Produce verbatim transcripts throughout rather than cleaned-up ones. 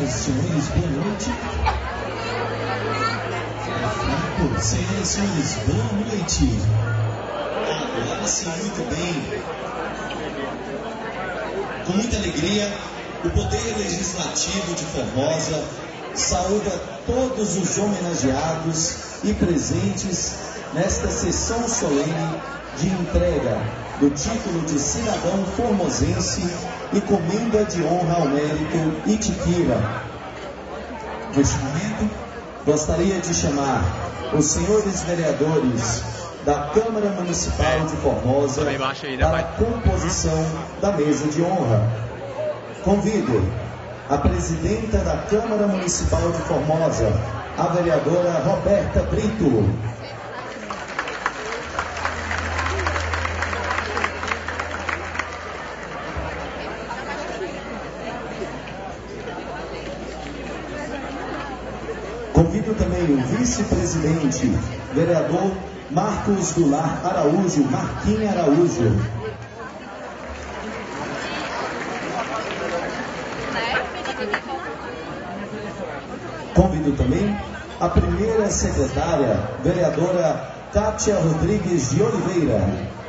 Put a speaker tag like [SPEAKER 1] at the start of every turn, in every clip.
[SPEAKER 1] Senhoras e senhores, boa noite. Senhoras e senhores, boa noite. Agora sim, muito bem. Com muita alegria, o Poder Legislativo de Formosa saúda todos os homenageados e presentes nesta sessão solene de entrega do título de cidadão formosense e comenda de honra ao mérito Itiquira. Neste momento, gostaria de chamar os senhores vereadores da Câmara Municipal de Formosa para a composição da mesa de honra. Convido a presidenta da Câmara Municipal de Formosa, a vereadora Roberta Brito. Convido também o vice-presidente, vereador Marcos Goulart Araújo, Marquinhos Araújo. Convido também a primeira secretária, vereadora Kátia Rodrigues de Oliveira.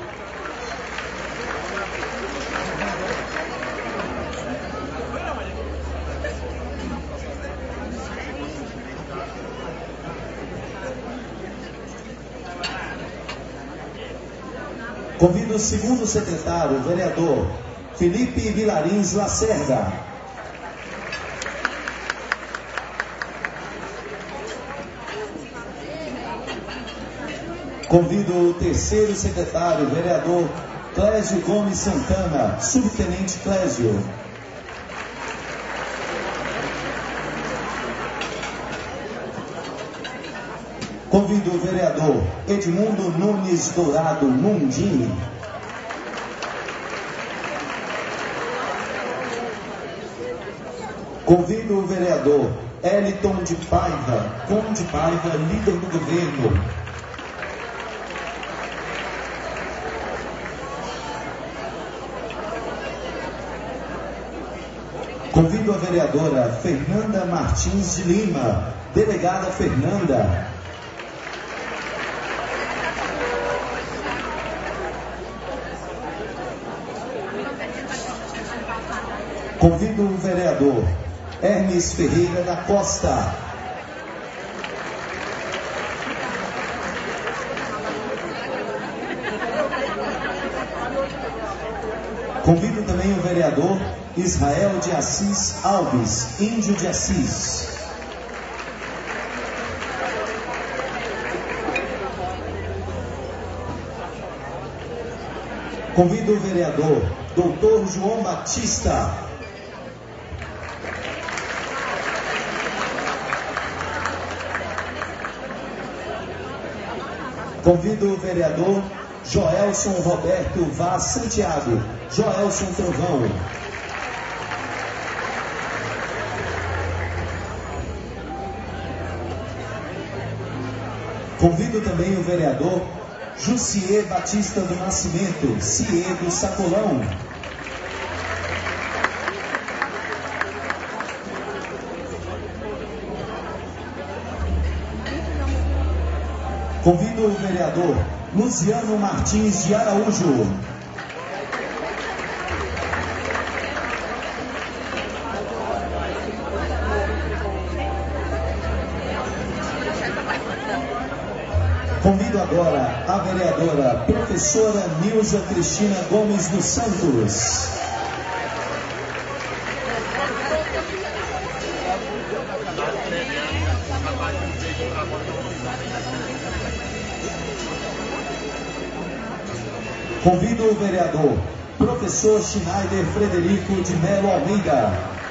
[SPEAKER 1] Convido o segundo secretário, vereador Felipe Vilarins Lacerda. Convido o terceiro secretário, vereador Clésio Gomes Santana, subtenente Clésio. Convido o vereador Edmundo Nunes Dourado Mundim. Convido o vereador Eliton de Paiva, Conde Paiva, líder do governo. Convido a vereadora Fernanda Martins de Lima, delegada Fernanda. Convido o vereador Hermes Ferreira da Costa. Convido também o vereador Israel de Assis Alves, Índio de Assis. Convido o vereador doutor João Batista. Convido o vereador Joelson Roberto Vaz Santiago, Joelson Trovão. Convido também o vereador Jussier Batista do Nascimento, Cie do Sacolão. Convido o vereador Luciano Martins de Araújo. Convido agora a vereadora professora Nilza Cristina Gomes dos Santos. Convido o vereador professor Schneider Frederico de Melo Almeida.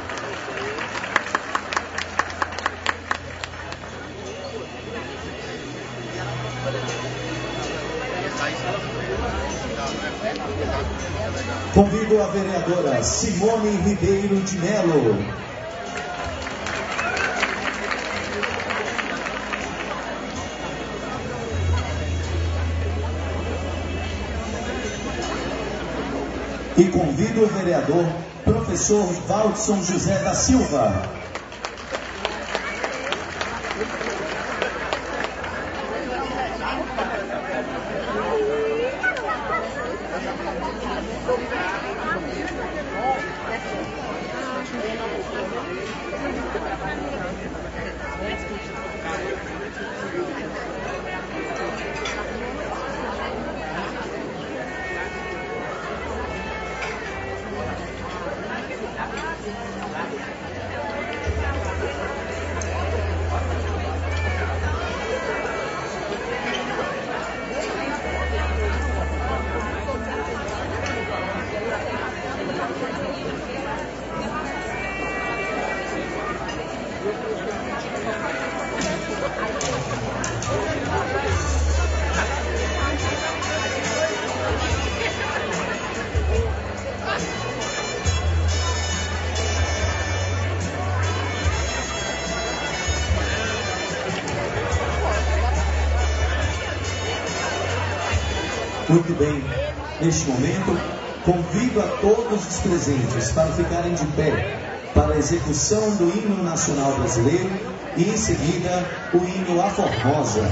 [SPEAKER 1] Convido a vereadora Simone Ribeiro de Melo. E convido o vereador professor Valdson José da Silva. Muito bem, neste momento, convido a todos os presentes para ficarem de pé para a execução do hino nacional brasileiro e, em seguida, o hino à Formosa.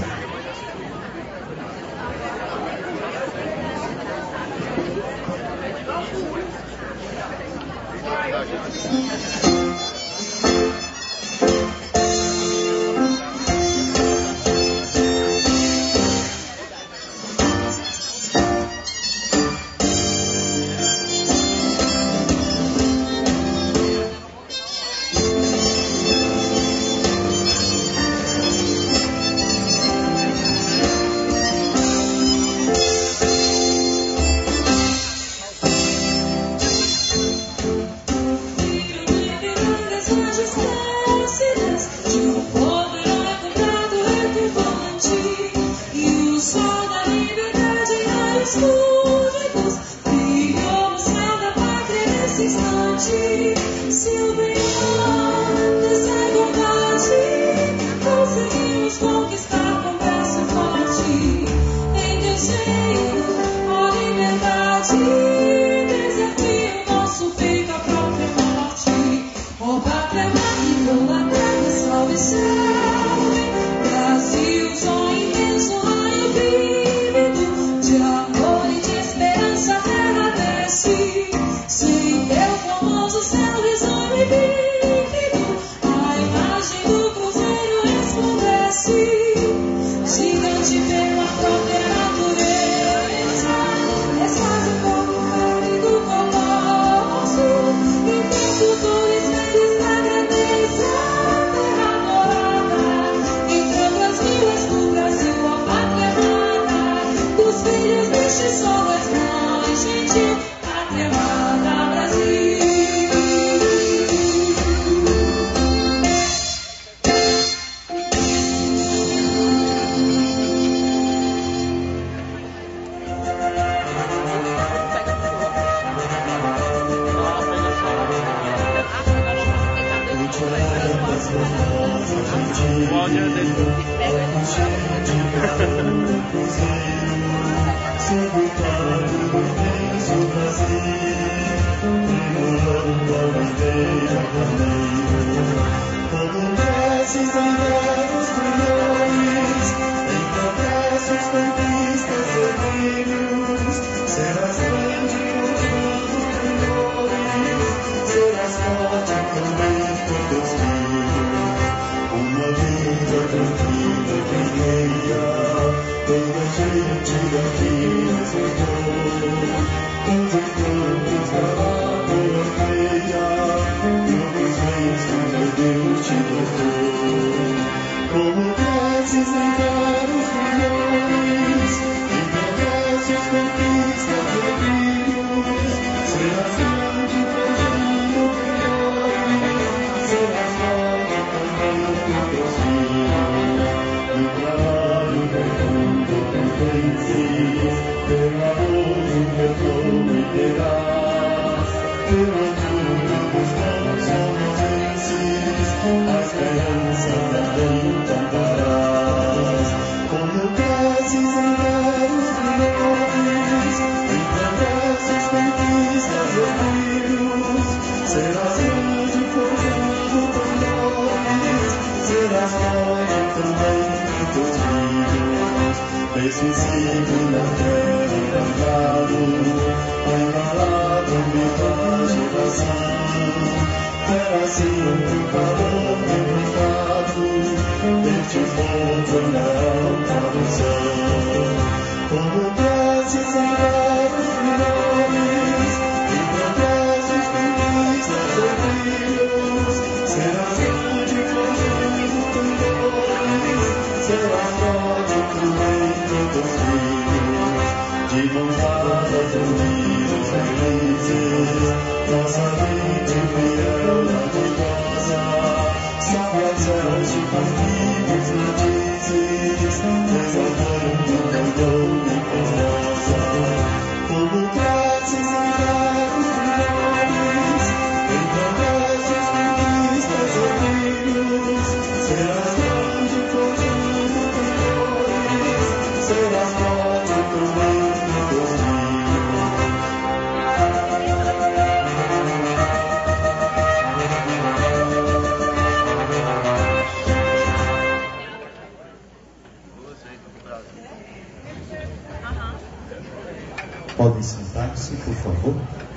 [SPEAKER 1] Podem sentar-se, por favor.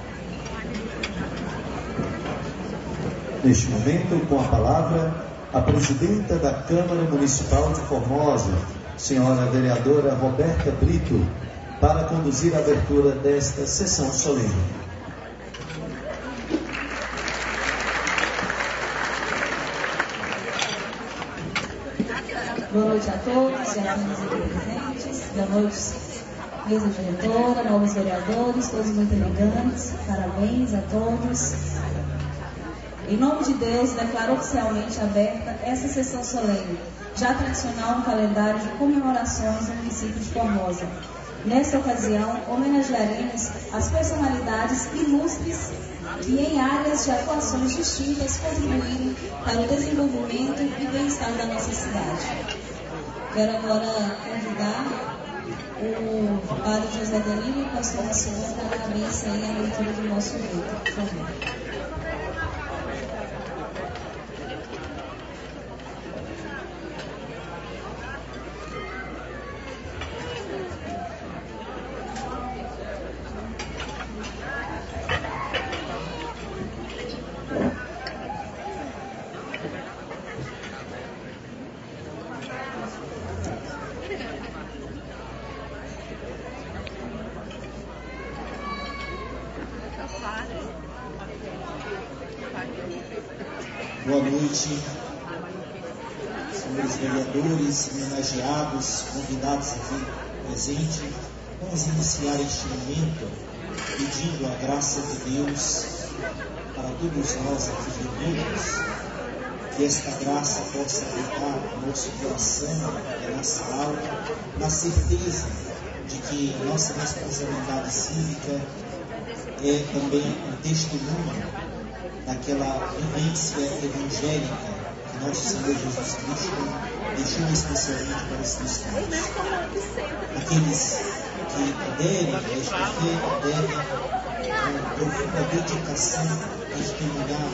[SPEAKER 1] Neste momento, com a palavra, a presidenta da Câmara Municipal de Formosa, senhora vereadora Roberta Brito, para conduzir a abertura desta sessão solene.
[SPEAKER 2] Boa noite a todos, senhoras e presentes. Boa noite, mesa diretora, novos vereadores, todos muito elegantes. Parabéns a todos. Em nome de Deus, declaro oficialmente aberta essa sessão solene, já tradicional no calendário de comemorações no município de Formosa. Nesta ocasião, homenagearemos as personalidades ilustres que em áreas de atuações distintas contribuíram para o desenvolvimento e bem-estar da nossa cidade. Quero agora convidar o padre José Danilo e o pastor Marcelo para dar a bênção e a leitura do nosso evento, por favor.
[SPEAKER 3] Boa noite, senhores vereadores, homenageados, convidados aqui presentes. Vamos iniciar este momento pedindo a graça de Deus para todos nós aqui reunidos, que esta graça possa habitar no nosso coração, na nossa alma, na certeza de que nossa responsabilidade cívica é também um testemunho daquela vivência evangélica que nosso Senhor Jesus Cristo deixou especialmente para os cristãos. Aqueles que aderem a esta fé devem, com profunda dedicação, testemunhar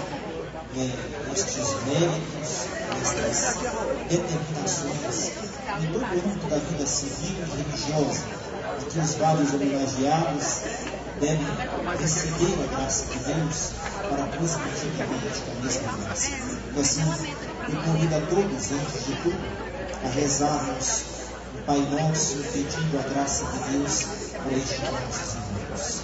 [SPEAKER 3] é, estes méritos, estas determinações em todo o âmbito da vida civil e religiosa, e que os vários homenageados devem receber a graça de Deus para transmitir também esta mesma graça. E assim, eu convido a todos, antes de tudo, a rezarmos o Pai Nosso, pedindo a graça de Deus por estes nossos irmãos.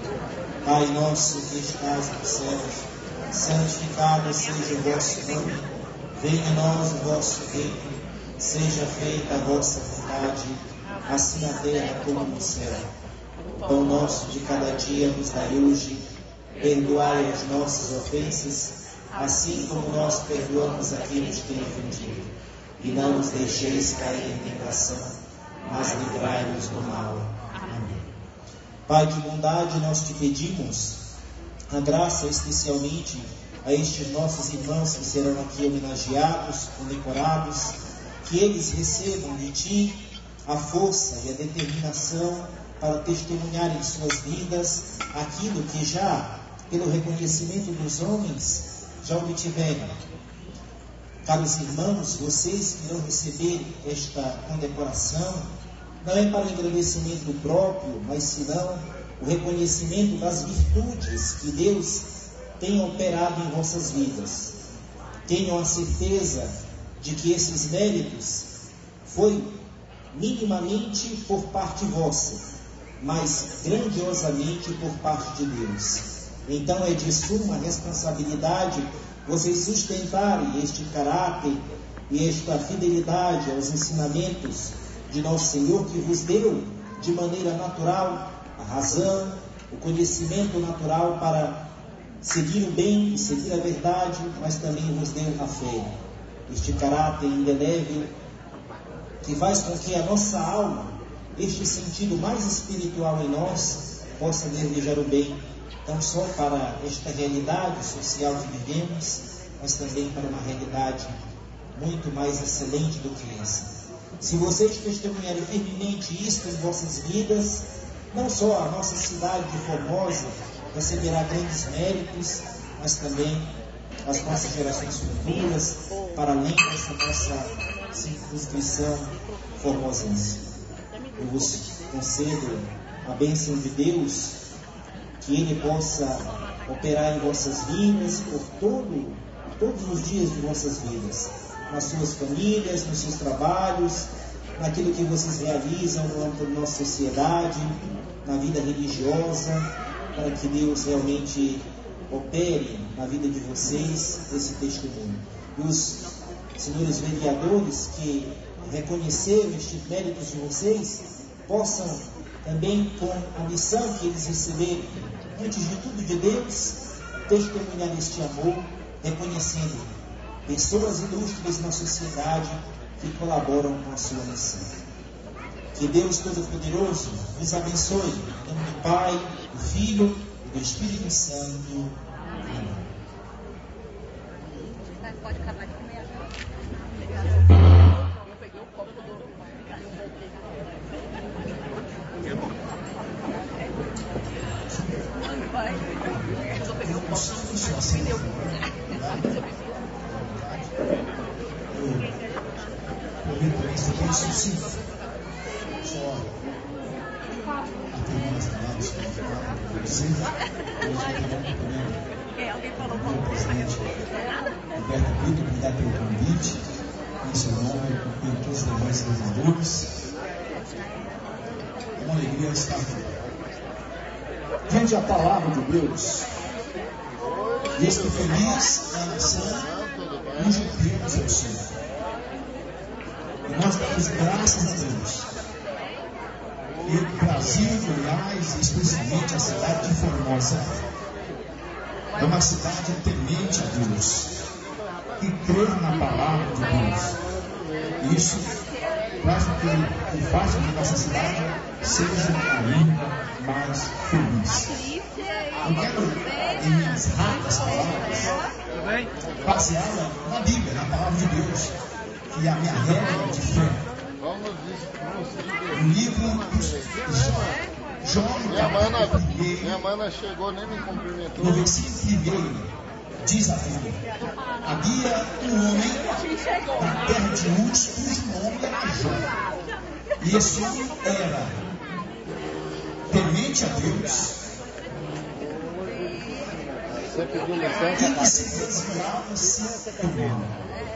[SPEAKER 3] Pai nosso que estás nos céus, santificado seja o vosso nome, venha a nós o vosso reino, seja feita a vossa vontade, assim na terra como no céu. O pão nosso de cada dia nos dai hoje, perdoai as nossas ofensas, assim como nós perdoamos a quem nos tem ofendido. E não nos deixeis cair em tentação, mas livrai-nos do mal. Amém. Pai de bondade, nós te pedimos a graça especialmente a estes nossos irmãos que serão aqui homenageados, condecorados, que eles recebam de ti a força e a determinação para testemunhar em suas vidas aquilo que já, pelo reconhecimento dos homens, já obtiveram. Caros irmãos, vocês que irão receber esta condecoração, não é para o engrandecimento próprio, mas senão o reconhecimento das virtudes que Deus tem operado em vossas vidas. Tenham a certeza de que esses méritos foi minimamente por parte vossa, mas grandiosamente por parte de Deus. Então é de suma responsabilidade vocês sustentarem este caráter e esta fidelidade aos ensinamentos de nosso Senhor, que vos deu de maneira natural a razão, o conhecimento natural para seguir o bem e seguir a verdade, mas também vos deu a fé. Este caráter indelével que faz com que a nossa alma, este sentido mais espiritual em nós, possa desejar o bem, não só para esta realidade social que vivemos, mas também para uma realidade muito mais excelente do que essa. Se vocês testemunharem firmemente isto em vossas vidas, não só a nossa cidade de Formosa receberá grandes méritos, mas também as nossas gerações futuras, para além dessa nossa circunscrição formosense. eu vos concedo a bênção de Deus, que Ele possa operar em vossas vidas por todo, todos os dias de vossas vidas, nas suas famílias, nos seus trabalhos, naquilo que vocês realizam no âmbito da nossa sociedade, na vida religiosa, para que Deus realmente opere na vida de vocês esse testemunho. E os senhores vereadores que reconheceram estes méritos de vocês, possam também, com a missão que eles receberam, antes de tudo de Deus, testemunhar este amor, reconhecendo pessoas ilustres na sociedade que colaboram com a sua missão. Que Deus Todo-Poderoso nos abençoe, em nome do Pai, do Filho e do Espírito Santo. Amém.
[SPEAKER 4] Pode acabar de comer. Eu peguei o copo do... Vai. Eu peguei o copo do pneu.
[SPEAKER 3] Prometo isso, eu penso sim. Só a primeira cidade, sempre,
[SPEAKER 4] É, alguém falou com
[SPEAKER 3] o presidente Roberto Brito, obrigado pelo convite, em seu nome e em todos os demais senadores. É uma alegria estar aqui.
[SPEAKER 1] Diante a palavra de Deus,
[SPEAKER 3] E estou feliz na nação cujo Deus é o Senhor. E nós damos graças a Deus. E o Brasil, Goiás, e especialmente a cidade de Formosa, é uma cidade temente a Deus, que crê na palavra de Deus. Isso faz com que o fato de nossa cidade seja ainda mais feliz. Eu quero, em minhas rápidas palavras, baseada na Bíblia, na palavra de Deus, que é a minha regra de fé. O livro de João,
[SPEAKER 5] Minha mana,
[SPEAKER 3] primeiro,
[SPEAKER 5] minha mana chegou, nem me cumprimentou.
[SPEAKER 3] no versículo primeiro, diz a Bíblia: havia um homem na terra de Uz, cujo nome era Jó. E esse homem era temente a Deus
[SPEAKER 5] Você pediu
[SPEAKER 3] e
[SPEAKER 5] licença,
[SPEAKER 3] que se desviava sempre do mal.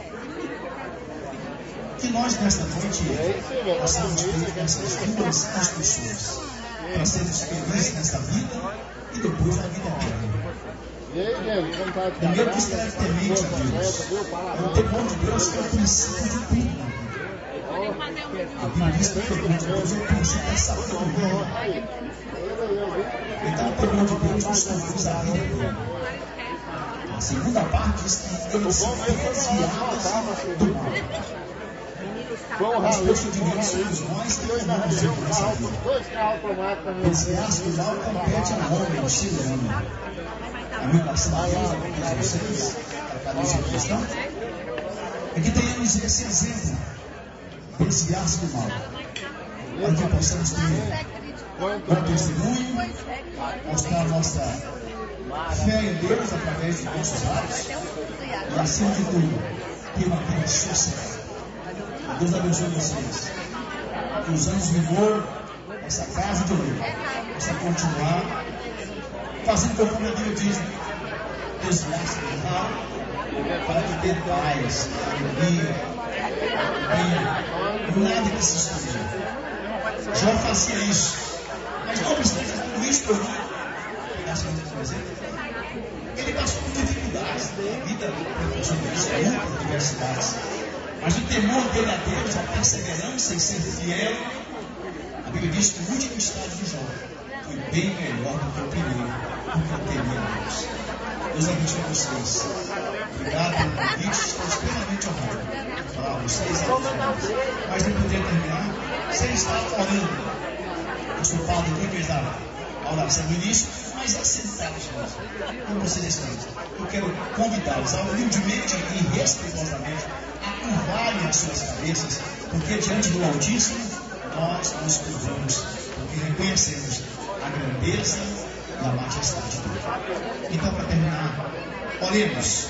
[SPEAKER 3] Que nós nesta noite possamos ter essas duas instruções para sermos felizes nesta vida e depois na vida eterna.
[SPEAKER 5] E aí, gente, como tá de
[SPEAKER 3] Primeiro que estar temente a Deus. O temor de Deus é o princípio de tudo na vida. A Bíblia diz que o temor de Deus é o princípio da sabedoria. Então o temor de Deus nos conduz à vida eterna. A segunda parte diz que ele se desviava do mal. Mas Deus diria somos nós que tomamos a nossa vida.
[SPEAKER 5] dois carros automáticos também.
[SPEAKER 3] Desviar-se do mal compete ao homem, ao ser humano. A minha oração a Deus, a todos vocês, a cada um de cristão, é que tenhamos esse exemplo, desviar-se do mal, para que possamos ter bom testemunho, mostrar a nossa fé em Deus através de nossos atos e, acima de tudo, ter uma vida sossegada. Deus abençoe vocês. Que os anos de vigor, essa casa de ouro, possa continuar fazendo conforme a Bíblia diz, desviar-se do mal, para que ter paz, alegria, bem, nada que se esconde. Jó fazia isso, mas não obstante tudo isso, por mim, por exemplo, ele passou por dificuldades na vida, muitas diversidades. Mas o temor dele a Deus, a perseverança em ser fiel, a Bíblia diz que o último estágio de Jó foi bem melhor do que o primeiro, porque eu temia a Deus. Deus abençoe vocês. Obrigado pelo convite, estou extremamente honrado para vocês. Mas não poderia terminar sem estar orando. Eu sou padre aqui, fez a oração no início, mas assentados, como vocês estão. Eu quero convidá-los a humildemente e respeitosamente a curvarem as suas cabeças, porque diante do Altíssimo nós nos curvamos, porque reconhecemos a grandeza e a majestade dele. Então, para terminar, oremos.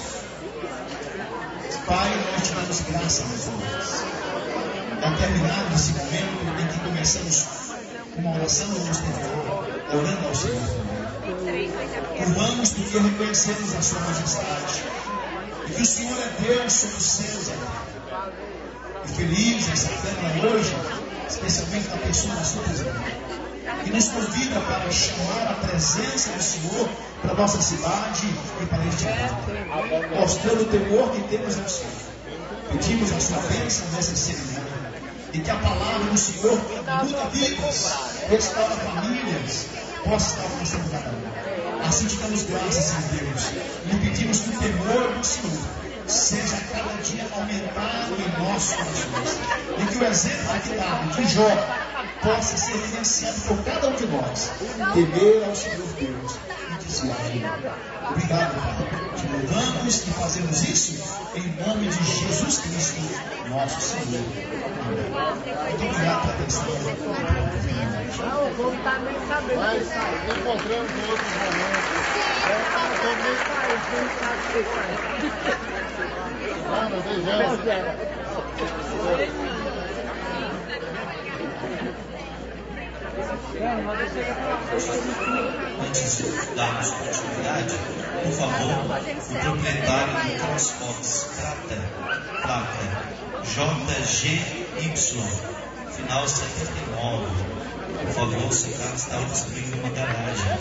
[SPEAKER 3] Pai, nós te damos graça, meus irmãos. Ao terminar esse momento em que começamos começamos uma oração no exterior, orando ao Senhor também. Curvamos porque reconhecemos a sua majestade e que o Senhor é Deus sobre os céus e a terra. E feliz essa Câmara hoje, especialmente na pessoa da sua presidente, que nos convida para chamar a presença do Senhor para a nossa cidade e para este mundo, mostrando o temor que temos ao Senhor. Pedimos a sua bênção nessa cerimônia e que a palavra do Senhor muda vidas, restaura famílias, possa estar alcançando cada um. Assim te damos graças, Senhor Deus, e pedimos que o temor do Senhor seja cada dia aumentado em nossos corações e que o exemplo aqui dado de Jó possa ser evidenciado por cada um de nós, temer ao Senhor Deus e desviar do mal. Obrigado, Pai. Te louvamos e fazemos isso em nome de Jesus Cristo, nosso Senhor. Amém. Muito obrigado pela atenção.
[SPEAKER 5] Mas nos encontramos em outros momentos. Vamos, beijamos.
[SPEAKER 1] Antes de darmos continuidade, por favor, o proprietário do Transportes Prata, placa J G Y, final setenta e nove, por favor, o seu carro está construindo uma garagem.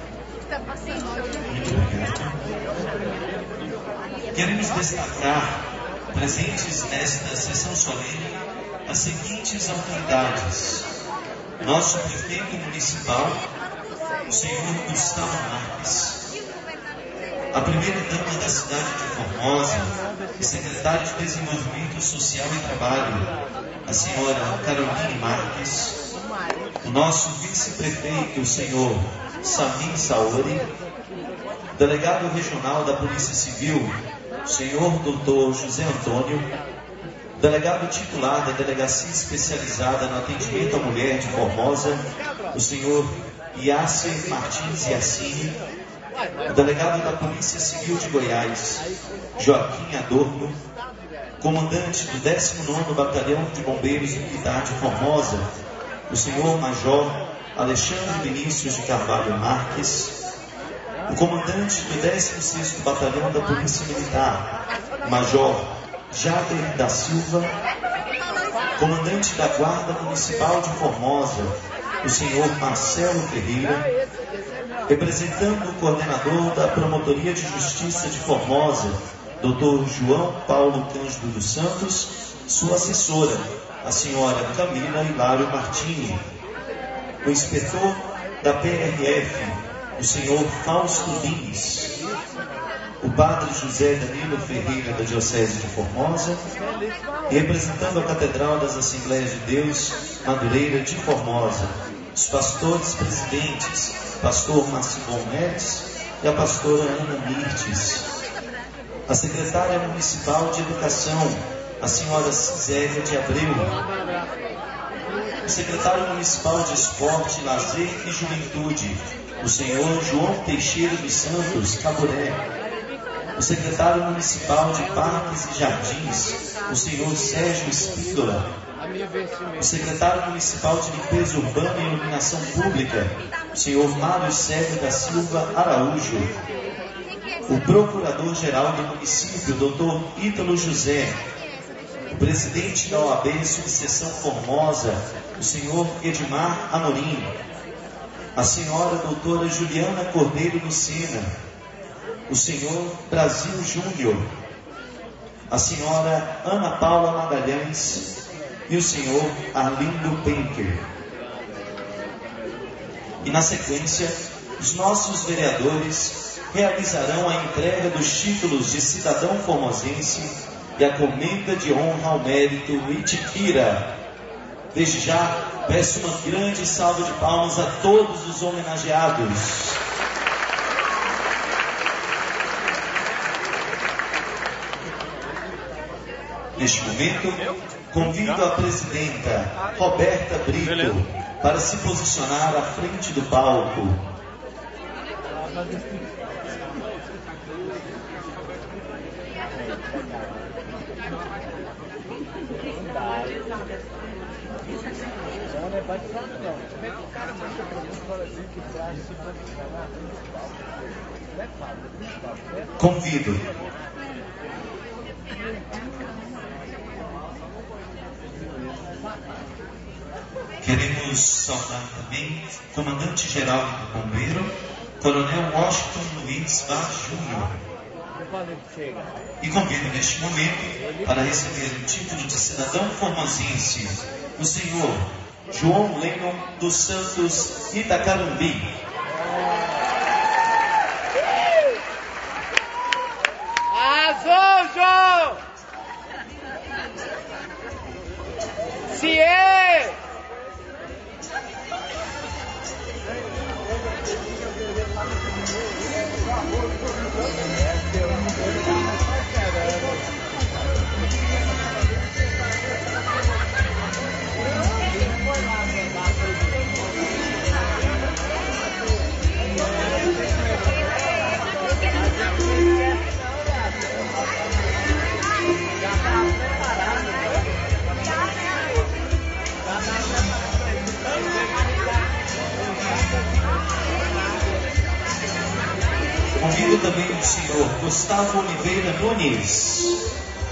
[SPEAKER 1] Muito obrigado. Queremos destacar, presentes nesta sessão solene, as seguintes autoridades: nosso prefeito municipal, o senhor Gustavo Marques, a primeira-dama da cidade de Formosa e secretária de Desenvolvimento Social e Trabalho, a senhora Caroline Marques, o nosso vice-prefeito, o senhor Samir Saori, delegado regional da Polícia Civil, o senhor doutor José Antônio, delegado titular da Delegacia Especializada no Atendimento à Mulher de Formosa, o senhor Yasser Martins Yassine, o delegado da Polícia Civil de Goiás, Joaquim Adorno, comandante do décimo nono Batalhão de Bombeiros Militar de Formosa, o senhor Major Alexandre Vinícius de Carvalho Marques, o comandante do décimo sexto Batalhão da Polícia Militar, Major Jader da Silva, comandante da Guarda Municipal de Formosa, o senhor Marcelo Ferreira, representando o coordenador da Promotoria de Justiça de Formosa, doutor João Paulo Cândido dos Santos, sua assessora, a senhora Camila Hilário Martini, o inspetor da P R F, o senhor Fausto Lins, o padre José Danilo Ferreira da Diocese de Formosa, e representando a Catedral das Assembleias de Deus, Madureira de Formosa, os pastores presidentes, pastor Marcibon Neves e a pastora Ana Mirtes, a secretária municipal de Educação, a senhora Cisélia de Abreu, o secretário municipal de Esporte, Lazer e Juventude, o senhor João Teixeira dos Santos Caburé, o secretário municipal de Parques e Jardins, o senhor Sérgio Espíndola, o secretário municipal de Limpeza Urbana e Iluminação Pública, o senhor Mário Sérgio da Silva Araújo, o procurador-geral do município, doutor Ítalo José, o presidente da O A B Subseção Formosa, o senhor Edmar Amorim, a senhora doutora Juliana Cordeiro Lucena, o senhor Brasil Júnior, a senhora Ana Paula Magalhães e o senhor Arlindo Penker. E na sequência, os nossos vereadores realizarão a entrega dos títulos de cidadão formosense e a comenda de honra ao mérito Itipira. Desde já, peço uma grande salva de palmas a todos os homenageados. Neste momento, convido a presidenta Roberta Brito para se posicionar à frente do palco. Convido Queremos saudar também o comandante-geral do Bombeiro, Coronel Washington Luiz Vaz Júnior. E convido neste momento para receber o título de cidadão formosense o senhor João Lennon dos Santos Itacarumbi.
[SPEAKER 5] Azul, João! Se é!
[SPEAKER 1] Convido também o senhor Gustavo Oliveira Nunes.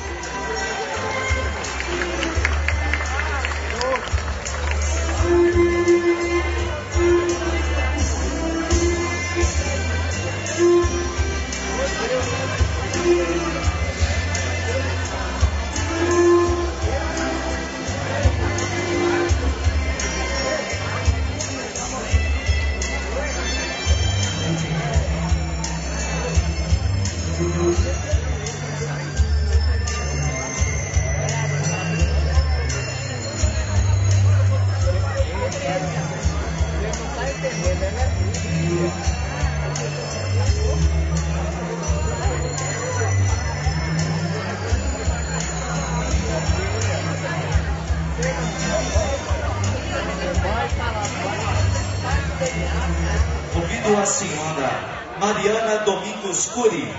[SPEAKER 1] Convido a senhora Mariana Domingos Curi.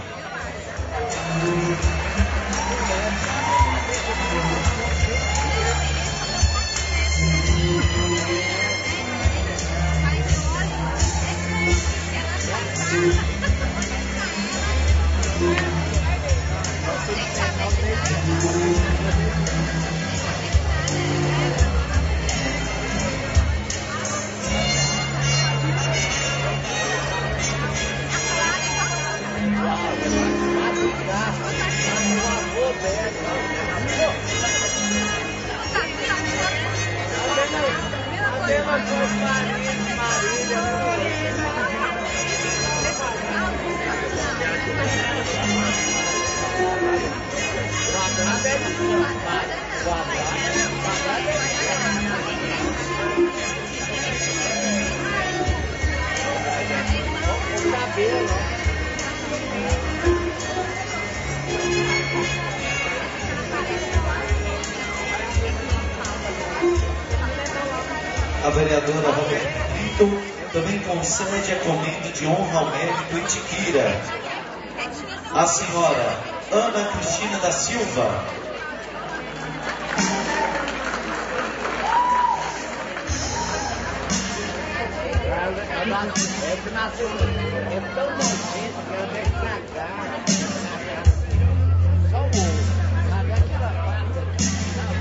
[SPEAKER 1] A vereadora Roberta Brito também concede a comenda de honra ao mérito Itiquira. A senhora Ana Cristina da Silva.
[SPEAKER 5] É tão nojento que ela vai estragar. Só o ovo. Sabe aquela parte aqui?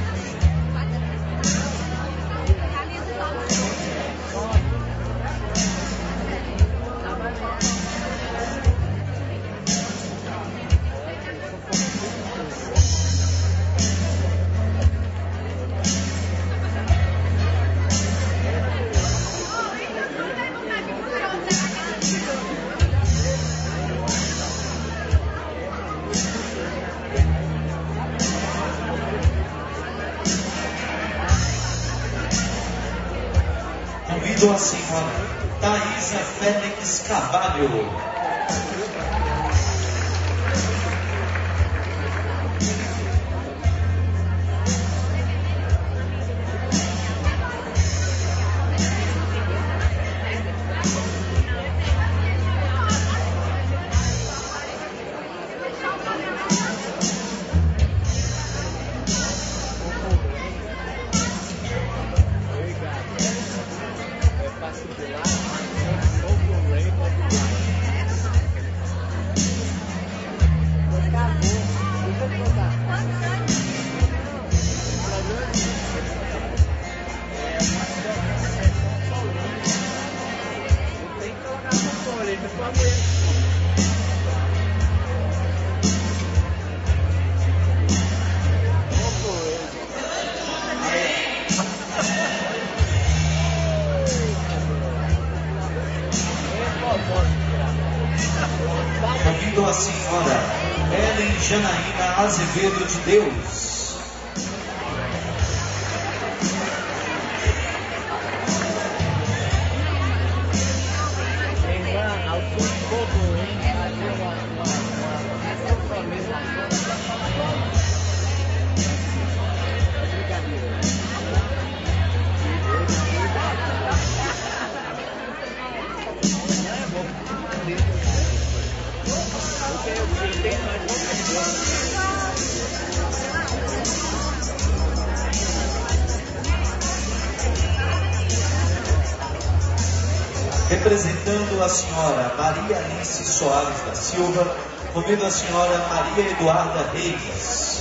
[SPEAKER 1] Convido a senhora Thaisa Félix Carvalho.
[SPEAKER 5] Obrigado.
[SPEAKER 1] a senhora Ellen Janaína Azevedo de Deus. Representando a senhora Maria Alice Soares da Silva, convido a senhora Maria Eduarda Reis.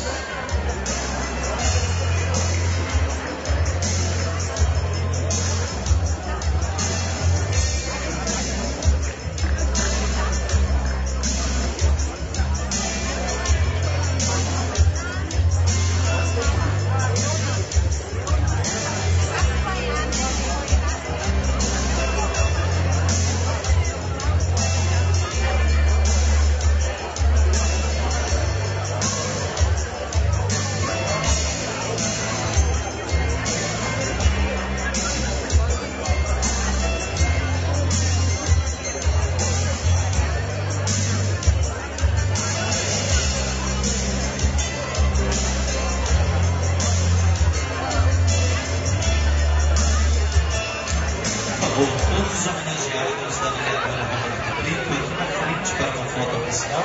[SPEAKER 1] Todos os homenageados da vereadora Roberta Brito aqui na frente para uma foto oficial.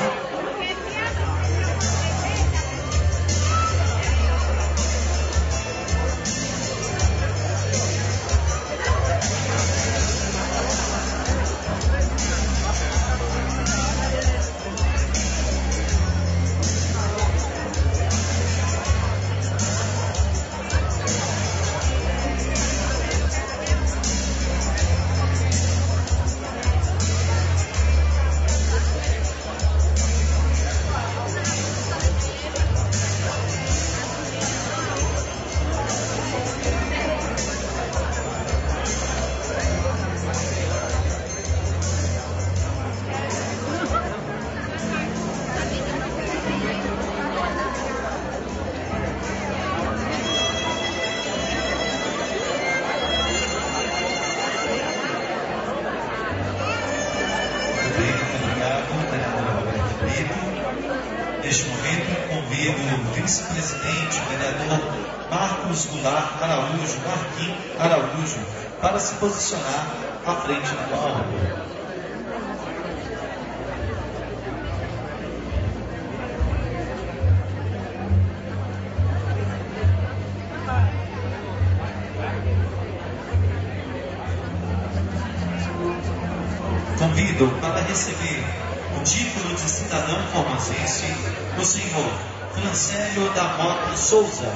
[SPEAKER 1] Neste momento, convido o vice-presidente, vereador Marcos Goulart Araújo, Marquinhos Araújo, para se posicionar à frente do palco. Convido para receber o título de cidadão formosense do senhor Francélio da Mota Souza.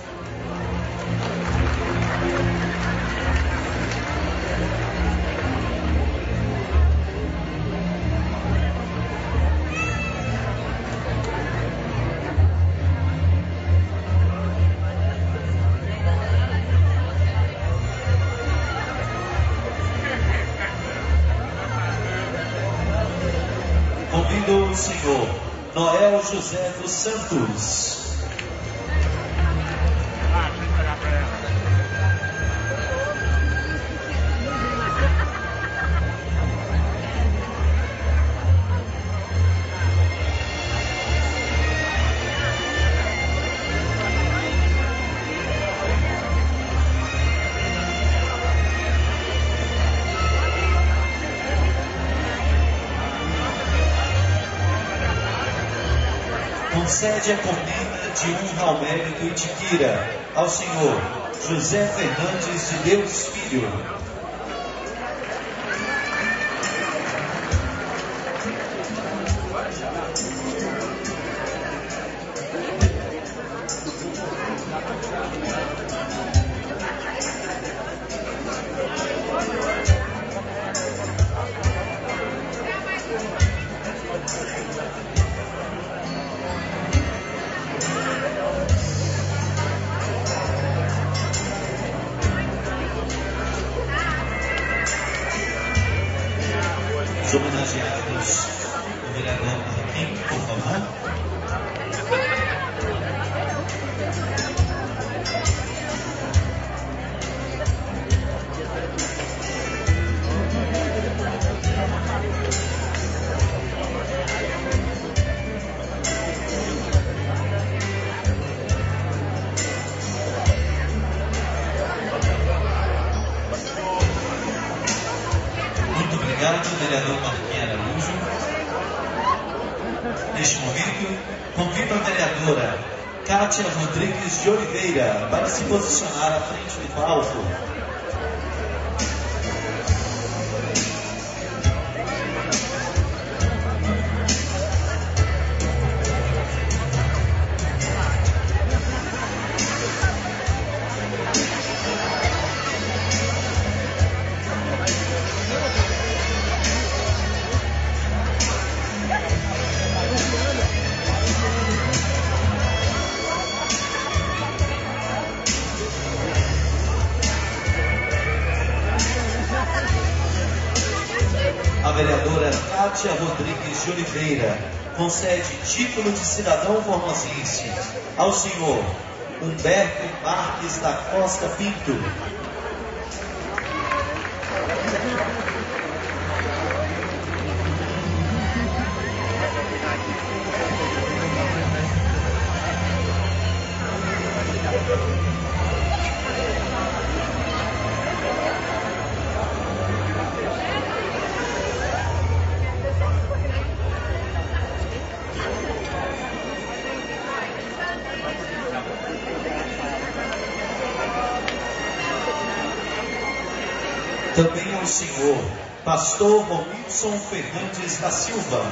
[SPEAKER 1] Convido o senhor Noel José dos Santos. Concede a comenda de honra ao mérito e de quira ao senhor José Fernandes de Deus Filho. Os homenageados, o vereador Marquinhos Obrigado, vereador Marquinhos Araújo. Neste momento, convido a vereadora Kátia Rodrigues de Oliveira para se posicionar à frente do palco. A vereadora Kátia Rodrigues de Oliveira concede título de cidadão formosense ao senhor Humberto Marques da Costa Pinto. Também ao senhor pastor Romilson Fernandes da Silva.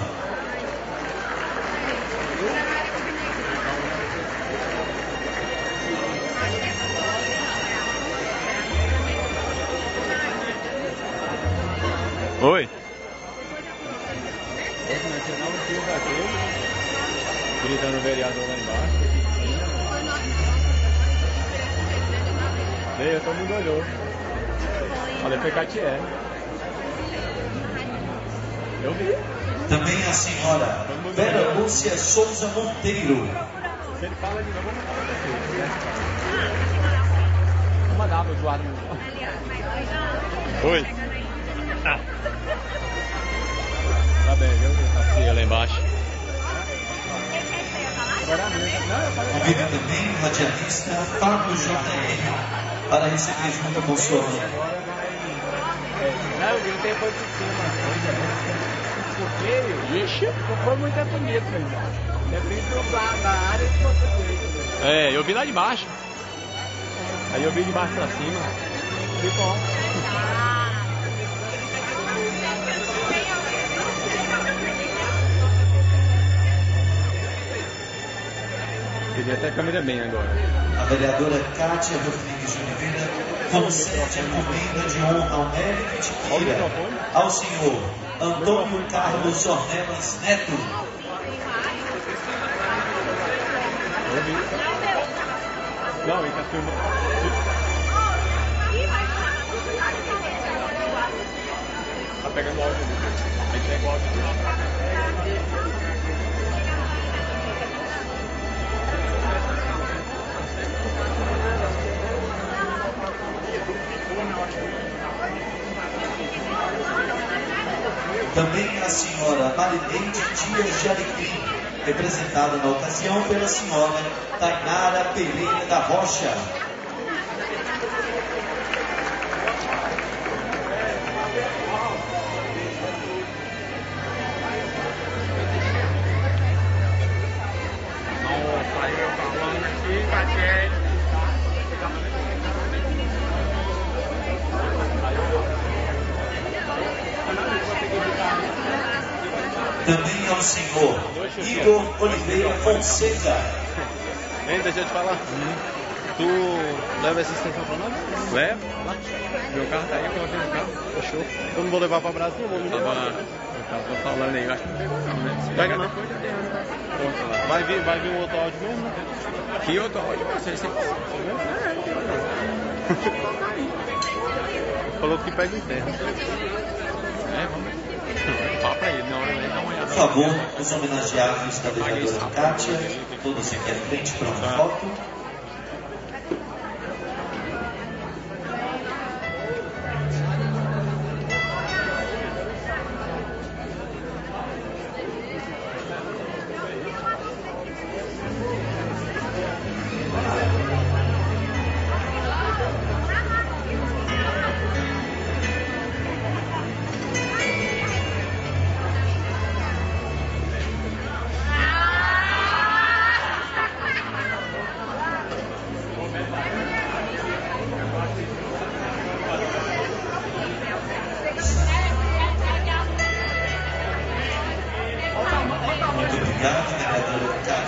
[SPEAKER 6] Oi. Gritando o vereador lá embaixo. Ei, todo mundo olhou. Falei pra Catié. Eu vi.
[SPEAKER 1] Também a senhora Vera Lúcia Souza Monteiro.
[SPEAKER 6] Se ele fala de novo, vamos mandar pra você. Vou mandar pro Eduardo. Oi. Ah. Tá bem, viu? Tá fria lá embaixo.
[SPEAKER 1] Convido também o radialista Fábio J R para receber junto com sua mãe.
[SPEAKER 5] Não, eu gritei foi por cima. Porque
[SPEAKER 6] Ixi.
[SPEAKER 5] não foi muito bonito, meu irmão. Depende da, da área que você fez.
[SPEAKER 6] É, eu vi lá de baixo. Aí eu vi de baixo pra cima.
[SPEAKER 5] Que bom.
[SPEAKER 6] Queria até a câmera bem agora.
[SPEAKER 1] A vereadora Kátia Rodrigues de Oliveira concede a encomenda de honra ao mérito de Quira ao senhor Antônio Carlos Ornelas Neto.
[SPEAKER 6] Eu vi. Não, ele tá filmando. Tá pegando áudio ali. A gente pega o áudio dele.
[SPEAKER 1] Também a senhora Marineide Dias de Alecrim, representada na ocasião pela senhora Tainara Pereira da Rocha. Também ao senhor Igor Oliveira Fonseca.
[SPEAKER 6] Hein, deixa eu te falar. Hum. Tu leva essa extensão pra nós? Leva. Lá. Meu carro tá aí, eu coloquei no carro. Fechou. Eu não vou levar pra Brasília, vou me levar. Eu tava falando aí, eu acho que não pegou não, né? Se pega não. Vai vir, vai vir um outro áudio mesmo, né? Que outro áudio? Você sempre é. Falou que pega o interno. É, vamos. Fala pra ele, na hora ele dá uma olhada.
[SPEAKER 1] Por favor, os homenageados da vereadora Kátia, todos aqui à frente para uma foto.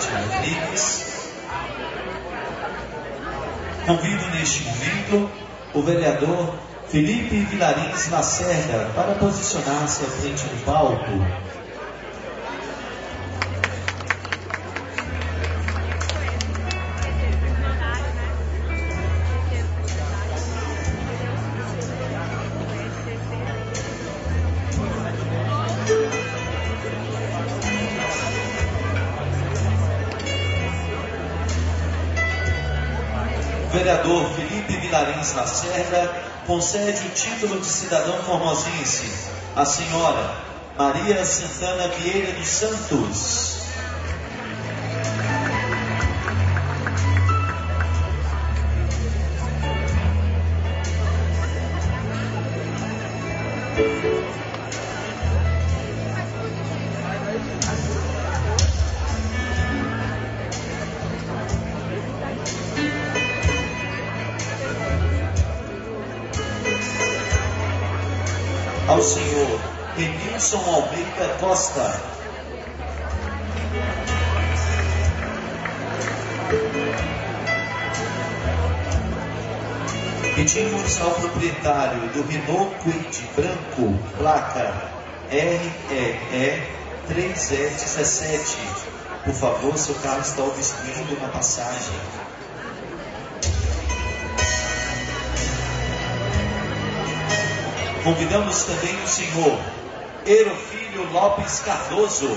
[SPEAKER 1] Fátima Rodrigues. Convido neste momento o vereador Felipe Vilarins Lacerda para posicionar-se à frente do palco. O vereador Felipe Vilarins Lacerda concede o título de cidadão formosense à senhora Maria Santana Vieira dos Santos. Ao senhor Renilson Almeida Costa. Pedimos ao proprietário do Renault Kwid branco, placa R E E três E dezessete. Por favor, seu carro está obstruindo uma passagem. Convidamos também o senhor Erofílio Lopes Cardoso.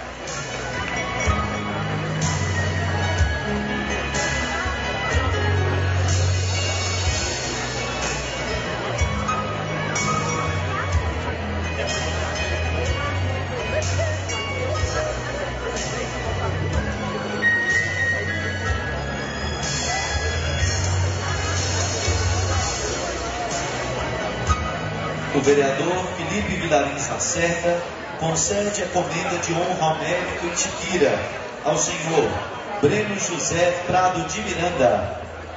[SPEAKER 1] O vereador Felipe Vilarins Lacerda concede a comenda de honra ao mérito e tiquira ao senhor Breno José Prado de Miranda.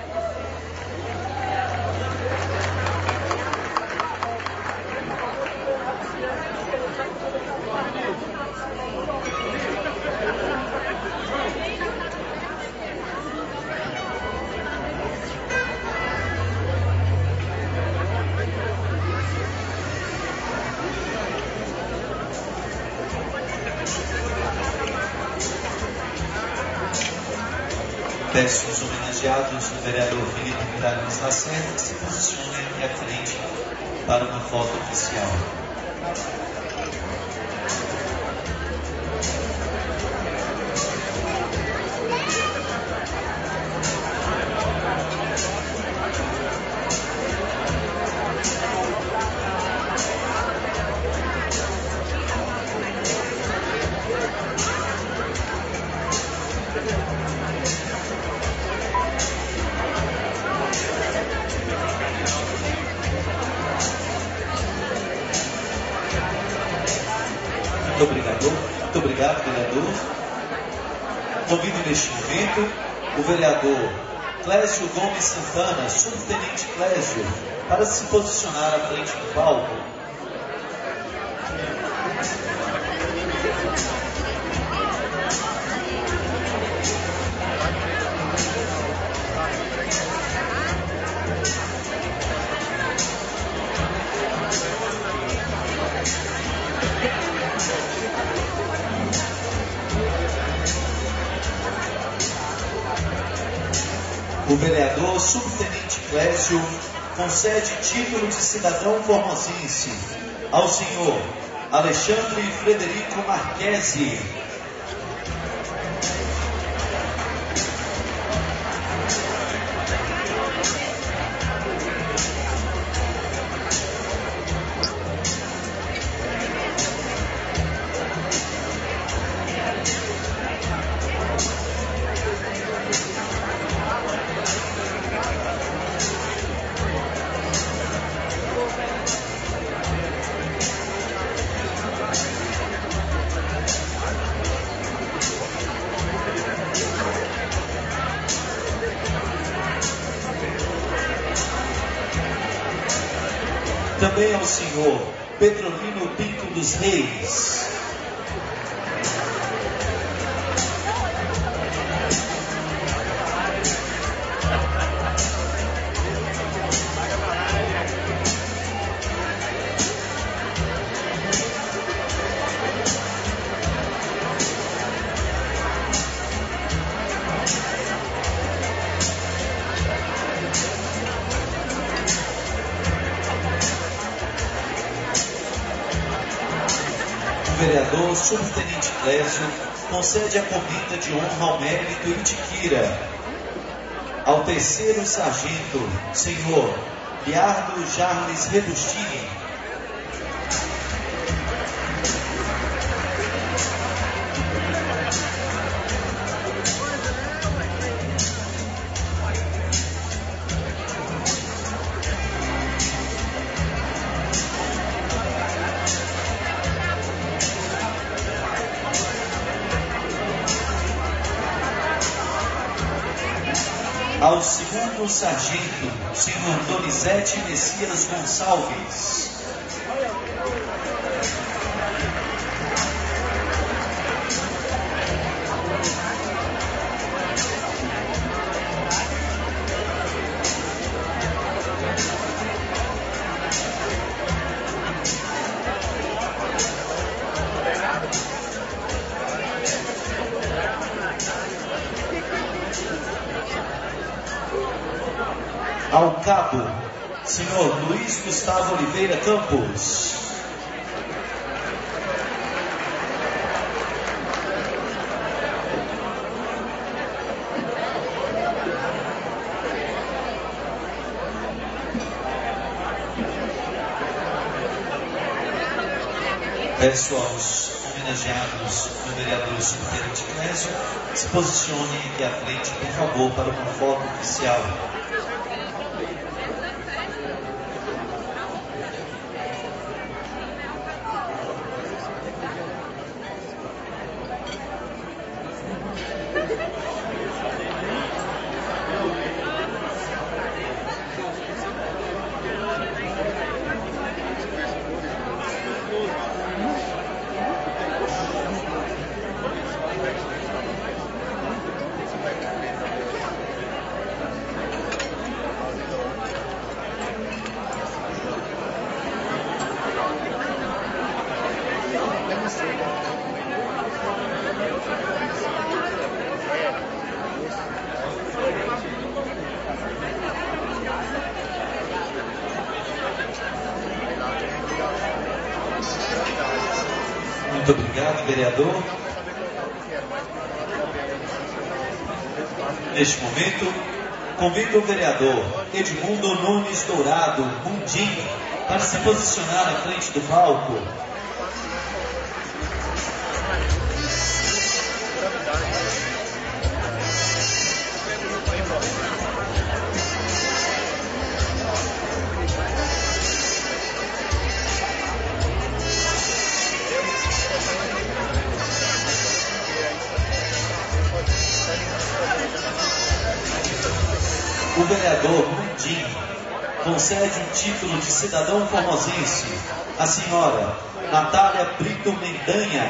[SPEAKER 1] Peço os homenageados do vereador Felipe Vilarins Lacerda que se posicionem aqui à frente para uma foto oficial. Muito obrigado, muito obrigado, vereador. Convido neste momento o vereador Clésio Gomes Santana, subtenente Clésio, para se posicionar à frente do palco. O vereador subtenente Clésio concede título de cidadão formosense ao senhor Alexandre Frederico Marquesi. Também ao senhor Petrolino Pinto dos Reis. O vereador subtenente Clésio concede a comenda de honra ao mérito Itiquira ao terceiro sargento, senhor Liardo Jarles Rebustini. Ao segundo sargento, senhor Donizete Messias Gonçalves. Ao cabo, senhor Luiz Gustavo Oliveira Campos. Peço aos homenageados do vereador subtenente Clésio se posicionem aqui à frente, por favor, para uma foto oficial. Muito obrigado, vereador. Neste momento, convido o vereador Edmundo Nunes Dourado Mundim para se posicionar à frente do palco. O vereador Mundim concede o título de cidadão formosense à senhora Natália Brito Mendanha.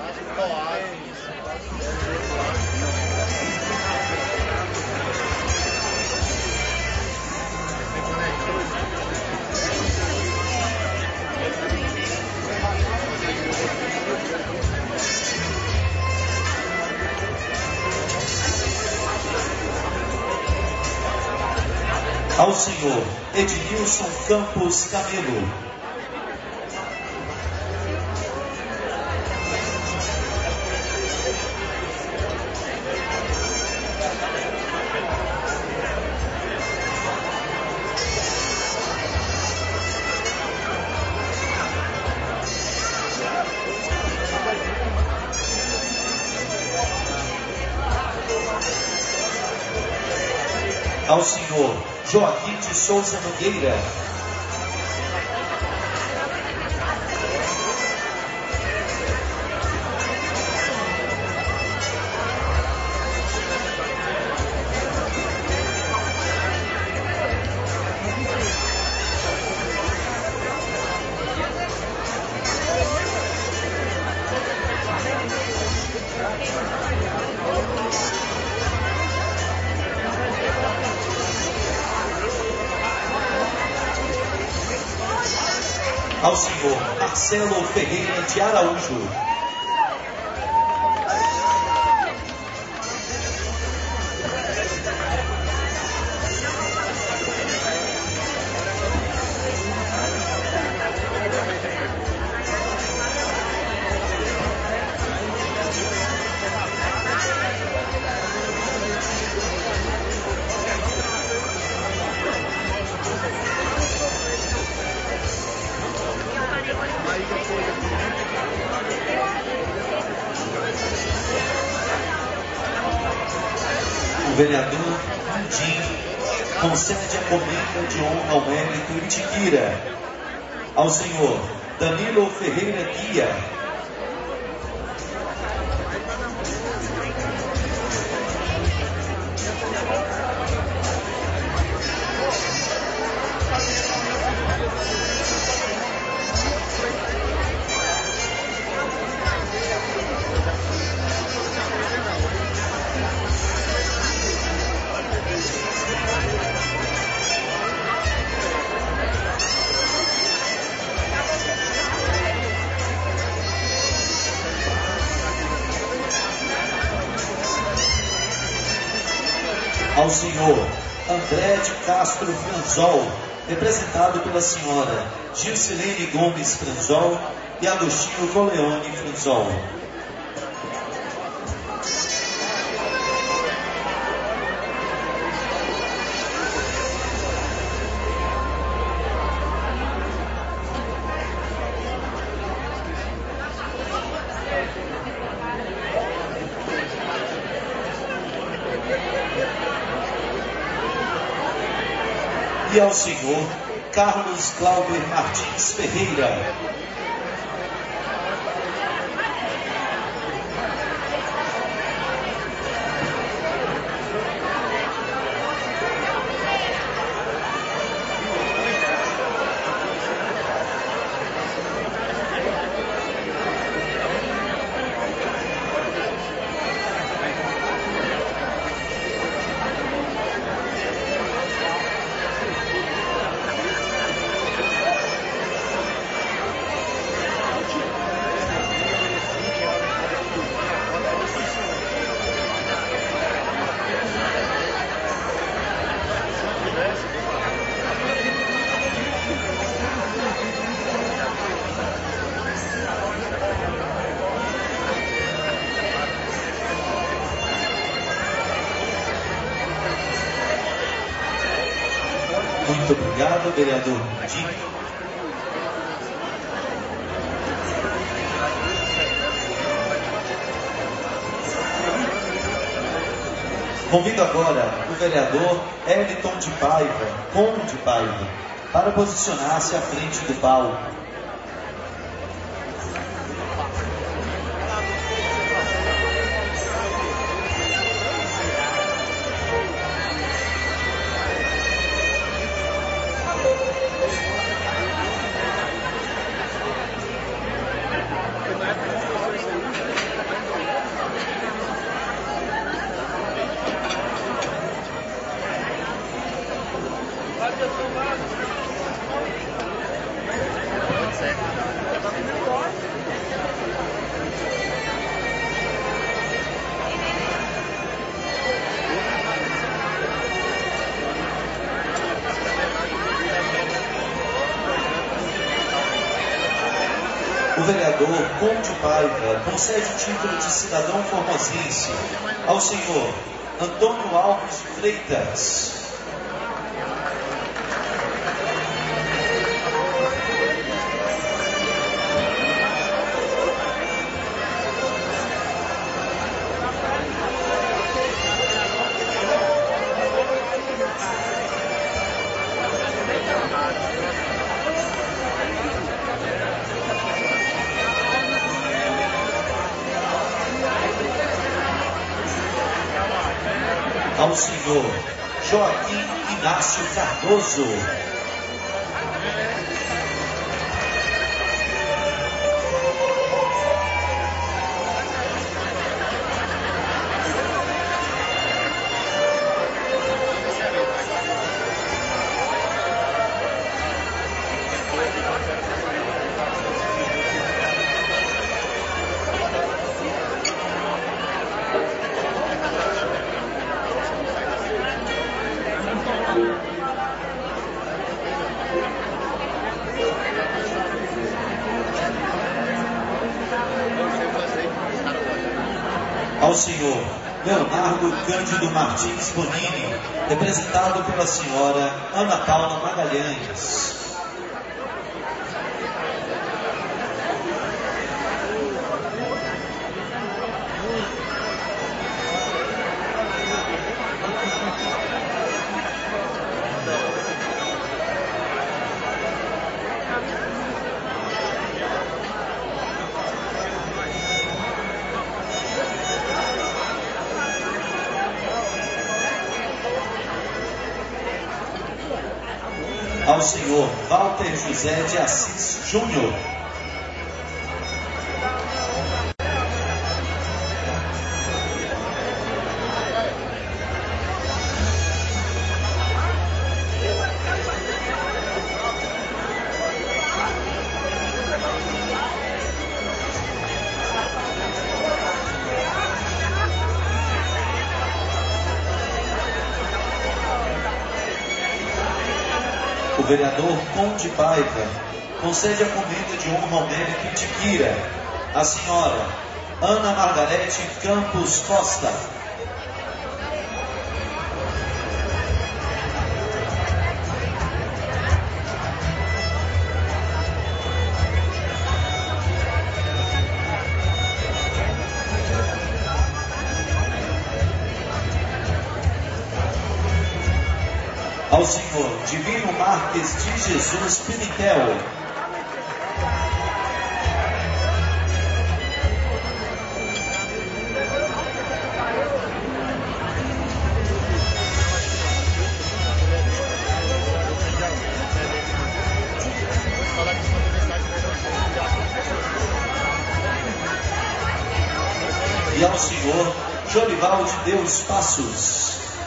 [SPEAKER 1] Ao senhor Edmilson Campos Camelo. Ao senhor Joaquim de Souza Nogueira. Ao senhor Marcelo Ferreira de Araújo. vereador Andim concede a comenda de honra ao mérito Itiquira ao senhor Danilo Ferreira Guia, ao senhor André de Castro Franzol, representado pela senhora Gilcilene Gomes Franzol e Agostinho Coleone Franzol. E ao senhor Carlos Clauber Martins Ferreira. Muito obrigado, vereador Andim. Convido agora o vereador Eliton de Paiva, Conde de Paiva, para posicionar-se à frente do palco. O vereador Conde Paiva concede o título de cidadão formosense ao senhor Antônio Alves de Freitas. Ao senhor Joaquim Inácio Cardoso. Ao senhor Leonardo Cândido Martins Bonini, representado pela senhora Ana Paula Magalhães. ao senhor Walter José de Assis Júnior. O vereador Conde Paiva concede a comenda de honra ao mérito Itiquira, a senhora Ana Margarete Campos Costa. Ao senhor Divino Marques de Jesus Pinitel. E ao senhor Jorival de Deus Passos.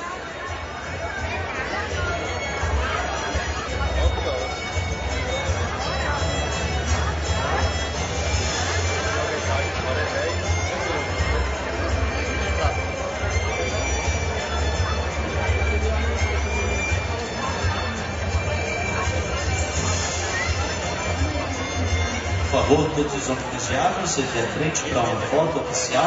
[SPEAKER 1] Por favor, todos os homenageados, sejam à frente para uma foto oficial.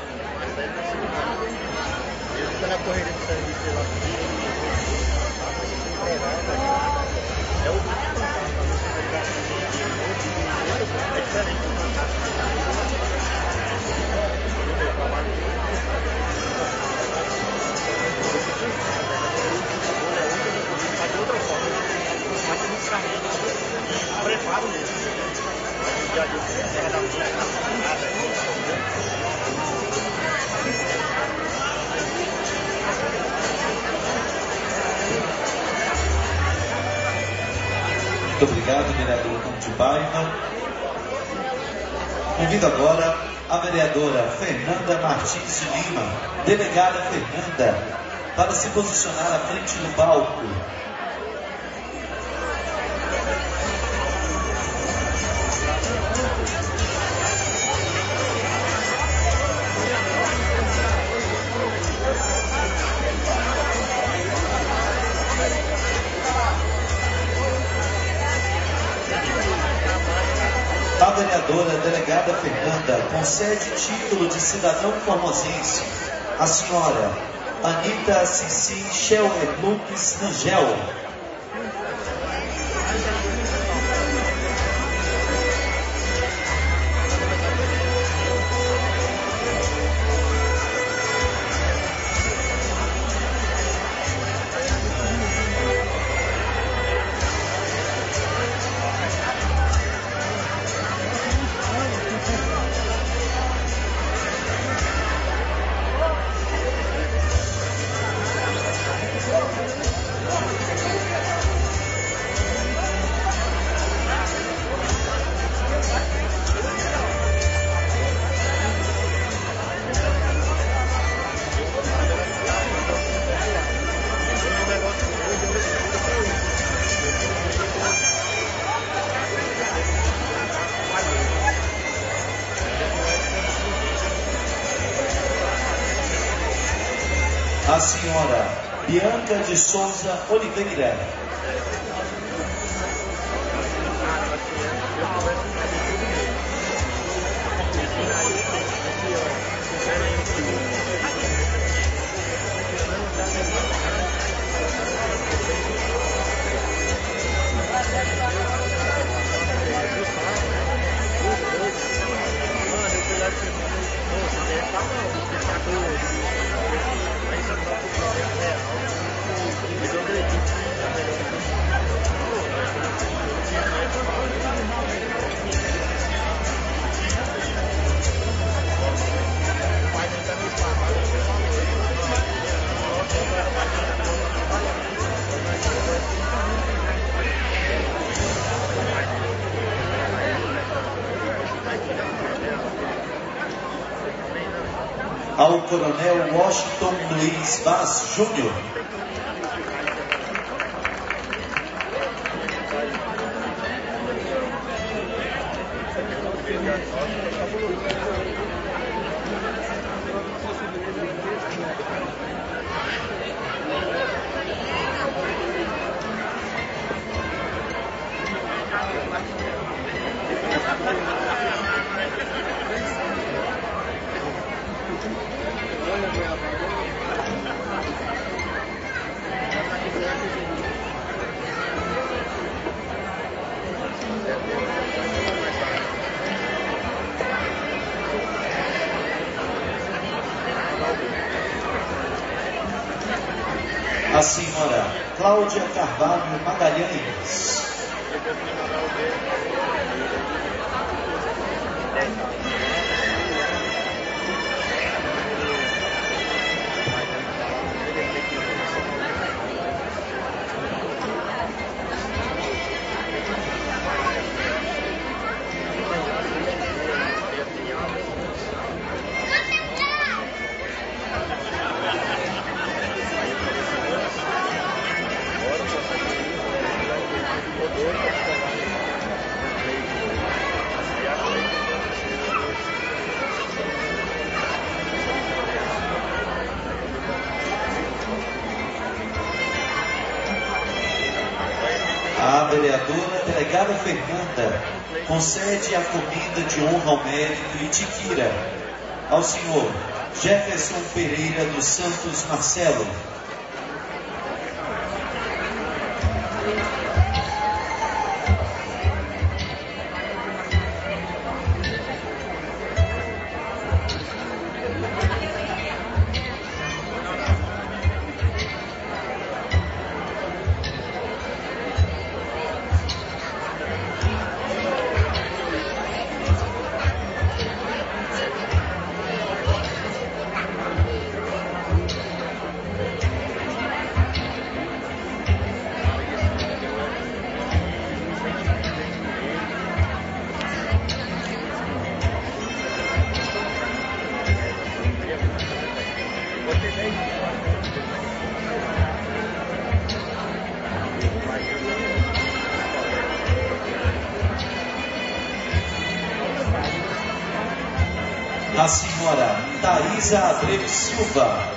[SPEAKER 5] Preparo mesmo.
[SPEAKER 1] Muito obrigado, vereador Conde Paiva. Convido agora a vereadora Fernanda Martins de Lima, delegada Fernanda, para se posicionar à frente do palco. A vereadora delegada Fernanda concede título de cidadão formosense à senhora Anita Cici Scheuer Lupes Rangel. A senhora Bianca de Souza Oliveira.
[SPEAKER 5] Vai
[SPEAKER 1] ao Coronel Washington Luiz Vaz Júnior. A senhora Cláudia Carvalho Magalhães. A vereadora delegada Fernanda concede a comenda de honra ao mérito Itiquira ao senhor Jefferson Pereira dos Santos Marcelo. A senhora Thaisa Abreu Silva.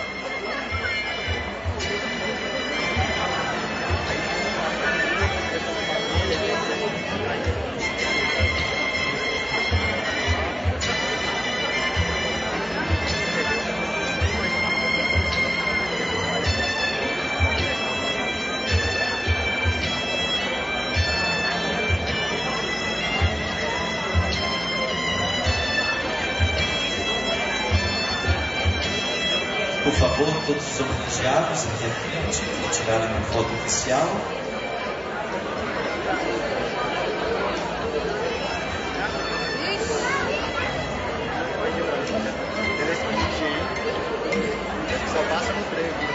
[SPEAKER 1] Por favor, todos os homenageados aqui à frente, para tirarem uma foto oficial.
[SPEAKER 6] Só passa no trevo.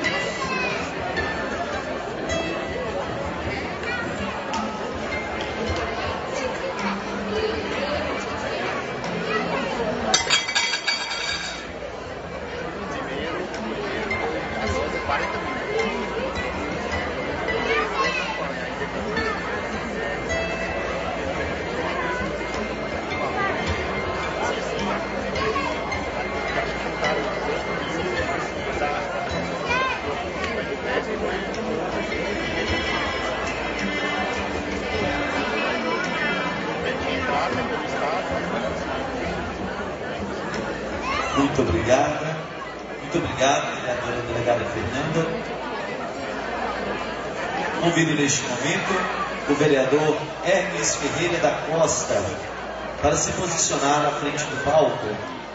[SPEAKER 6] quarenta
[SPEAKER 1] Muito obrigada. Muito obrigado, vereadora delegada Fernanda. Convido neste momento o vereador Hermes Ferreira da Costa para se posicionar à frente do palco.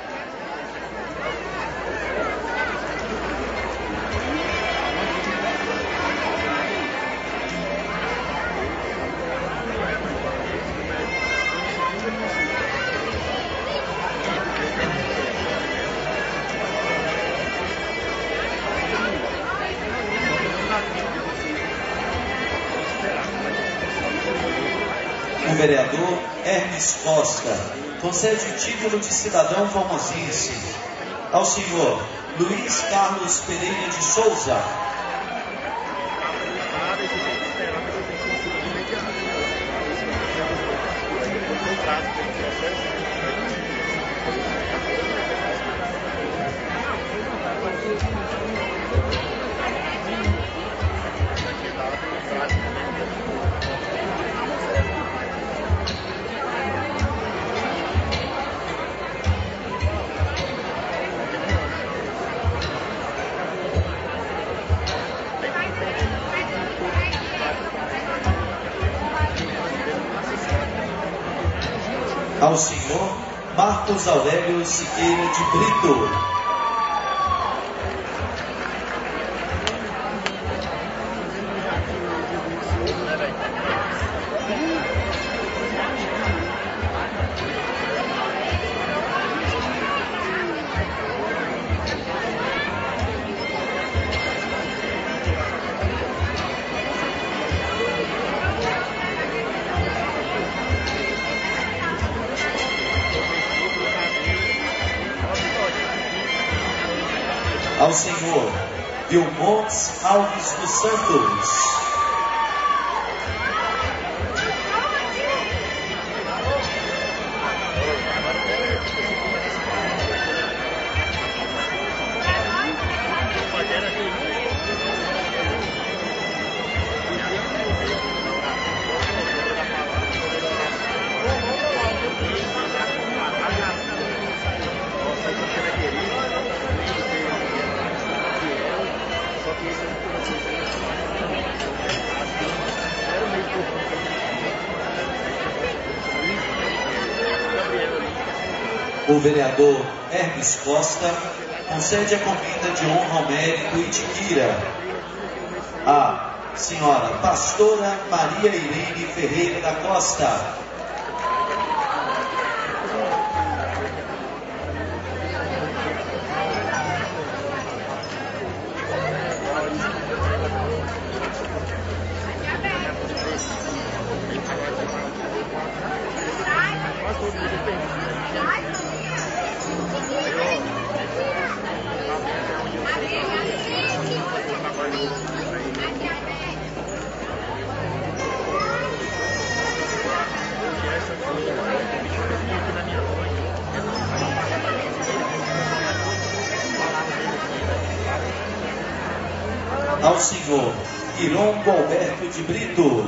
[SPEAKER 1] O vereador Hermes Costa concede o título de cidadão formosense Ao senhor Luiz Carlos Pereira de Souza. Ao senhor Marcos Aurélio Siqueira de Brito. Ao senhor Vilmontes Alves dos Santos. O vereador Hermes Costa concede a comenda de honra ao mérito Itiquira a senhora pastora Maria Irene Ferreira da Costa. Ao senhor Quilombo Alberto de Brito.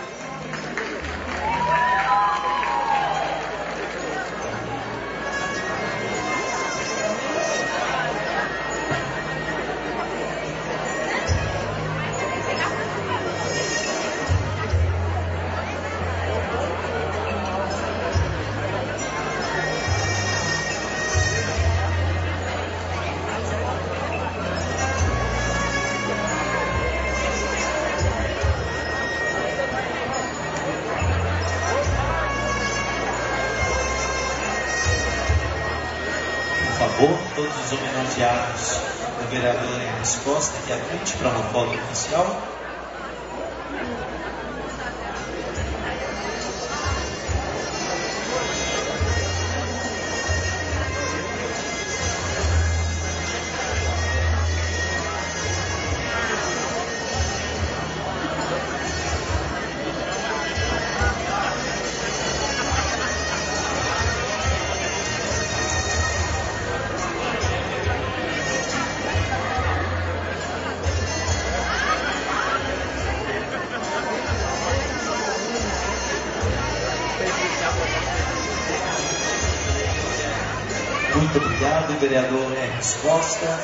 [SPEAKER 1] Por favor, todos os homenageados do vereador Hermes Costa, que atente para uma foto oficial. Muito obrigado, vereador Hermes Costa.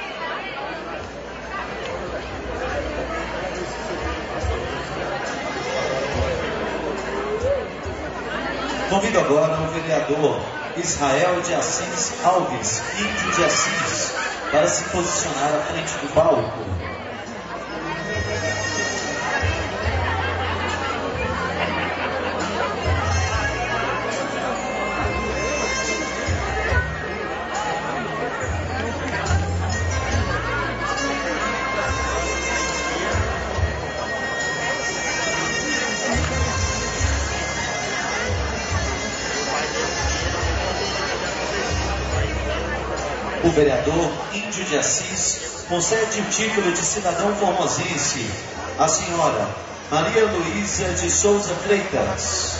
[SPEAKER 1] Convido agora o vereador Israel de Assis Alves, Índio de Assis, para se posicionar à frente do palco. O vereador Índio de Assis concede o título de cidadão formosense à senhora Maria Luísa de Souza Freitas.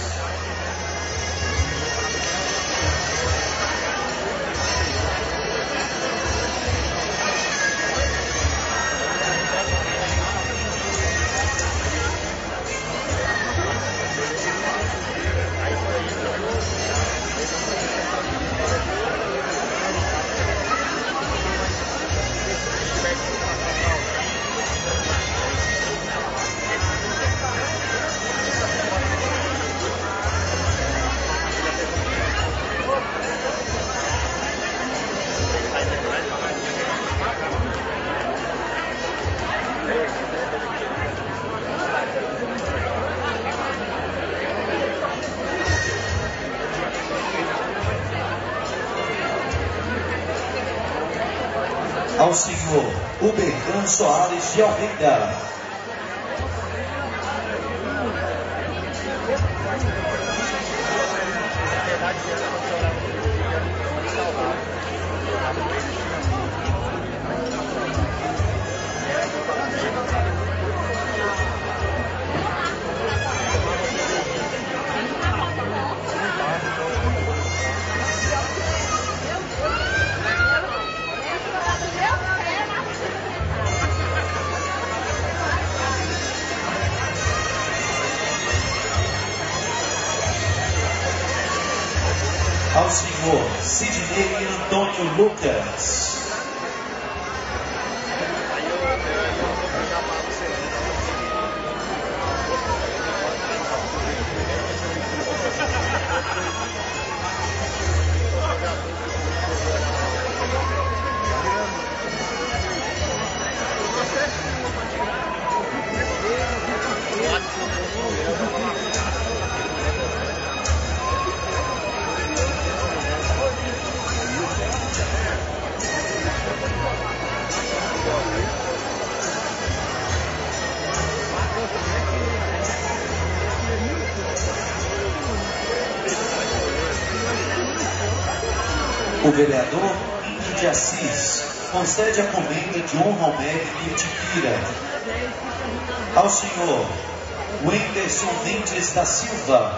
[SPEAKER 1] Ao senhor Uberdan Soares de Almeida. Ao senhor Sidney Antônio Lucas. O vereador Índio de Assis concede a comenda de honra ao mérito de Pira ao senhor Wenderson Mendes da Silva.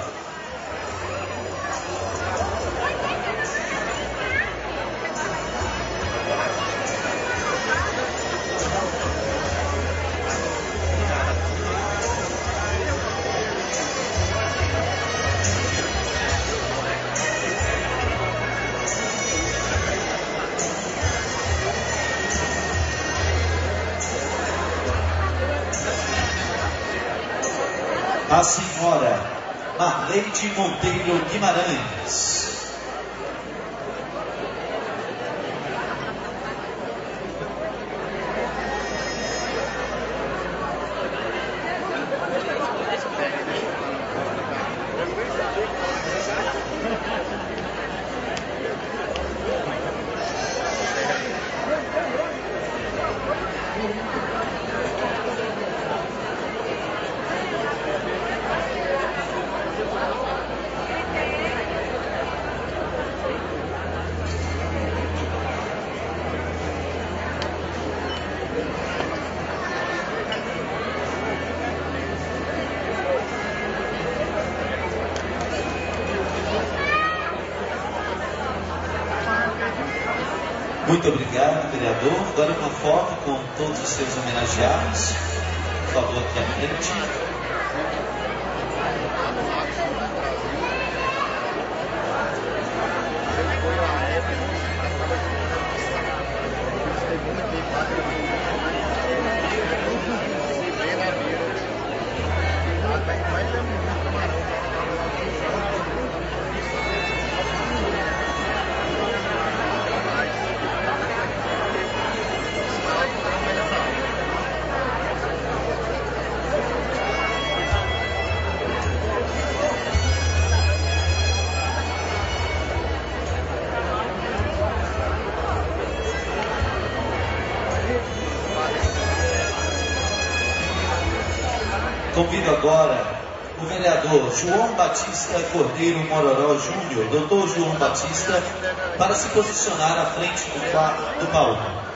[SPEAKER 1] A senhora Marleide Monteiro Guimarães. Muito obrigado, vereador. Agora uma foto com todos os seus homenageados. Por favor, aqui à frente. Convido agora o vereador João Batista Cordeiro Mororó Júnior, doutor João Batista, para se posicionar à frente do, pa- do palco.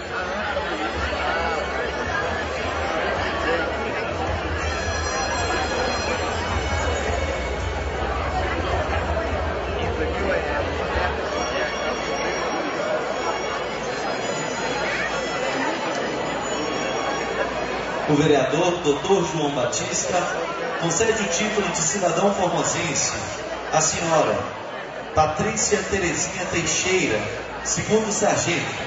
[SPEAKER 1] O vereador doutor João Batista concede o título de cidadão formosense à senhora Patrícia Terezinha Teixeira, segundo sargento.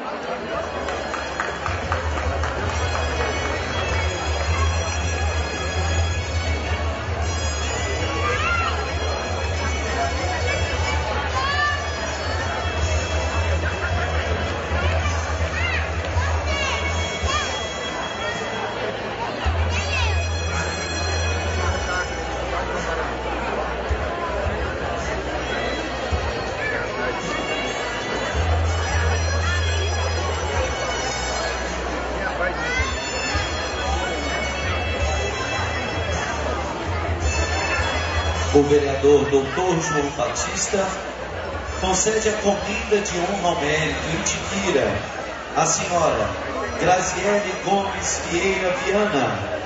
[SPEAKER 1] O vereador doutor João Batista concede a comenda de honra ao mérito em Tiquira à senhora Graziele Gomes Vieira Viana.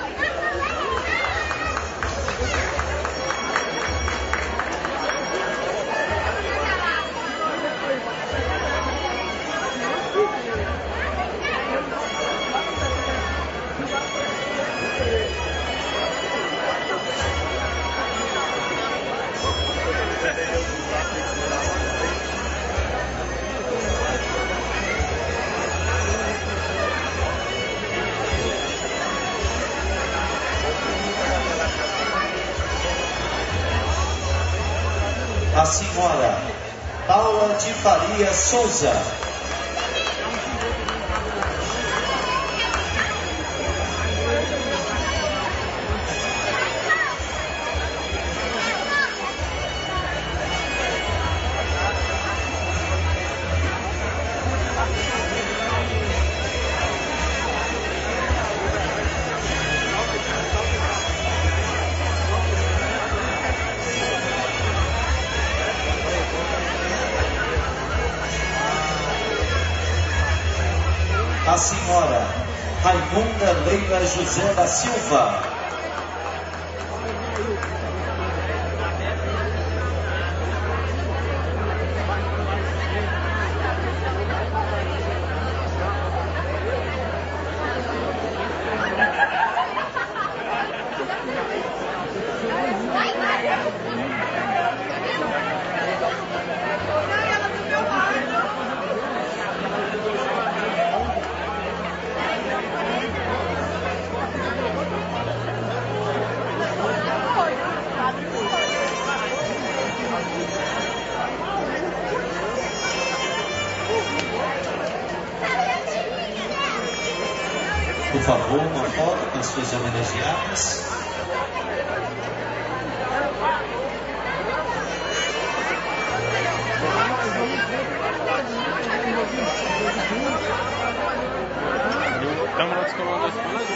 [SPEAKER 1] A senhora Paula de Faria Souza. A senhora Raimunda Leila José da Silva. Por favor, uma foto com as suas homenageadas.
[SPEAKER 6] Câmera descolou das coisas.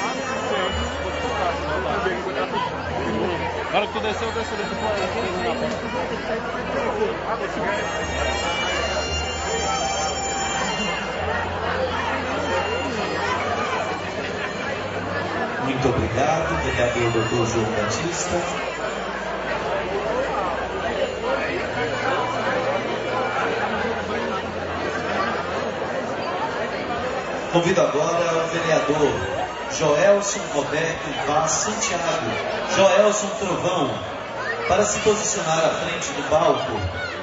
[SPEAKER 6] Agora que tu desceu, desceu, desceu.
[SPEAKER 1] Muito obrigado, vereador doutor João Batista. Convido agora o vereador Joelson Roberto Vaz Santiago, Joelson Trovão, para se posicionar à frente do palco.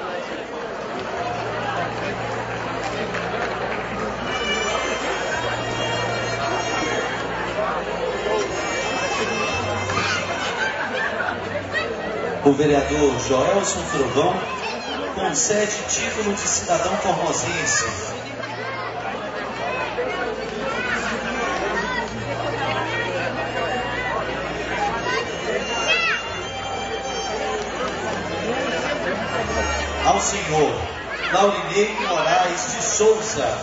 [SPEAKER 1] O vereador Joelson Trovão concede título de cidadão formosense. Ao senhor Laurinei Moraes de Souza.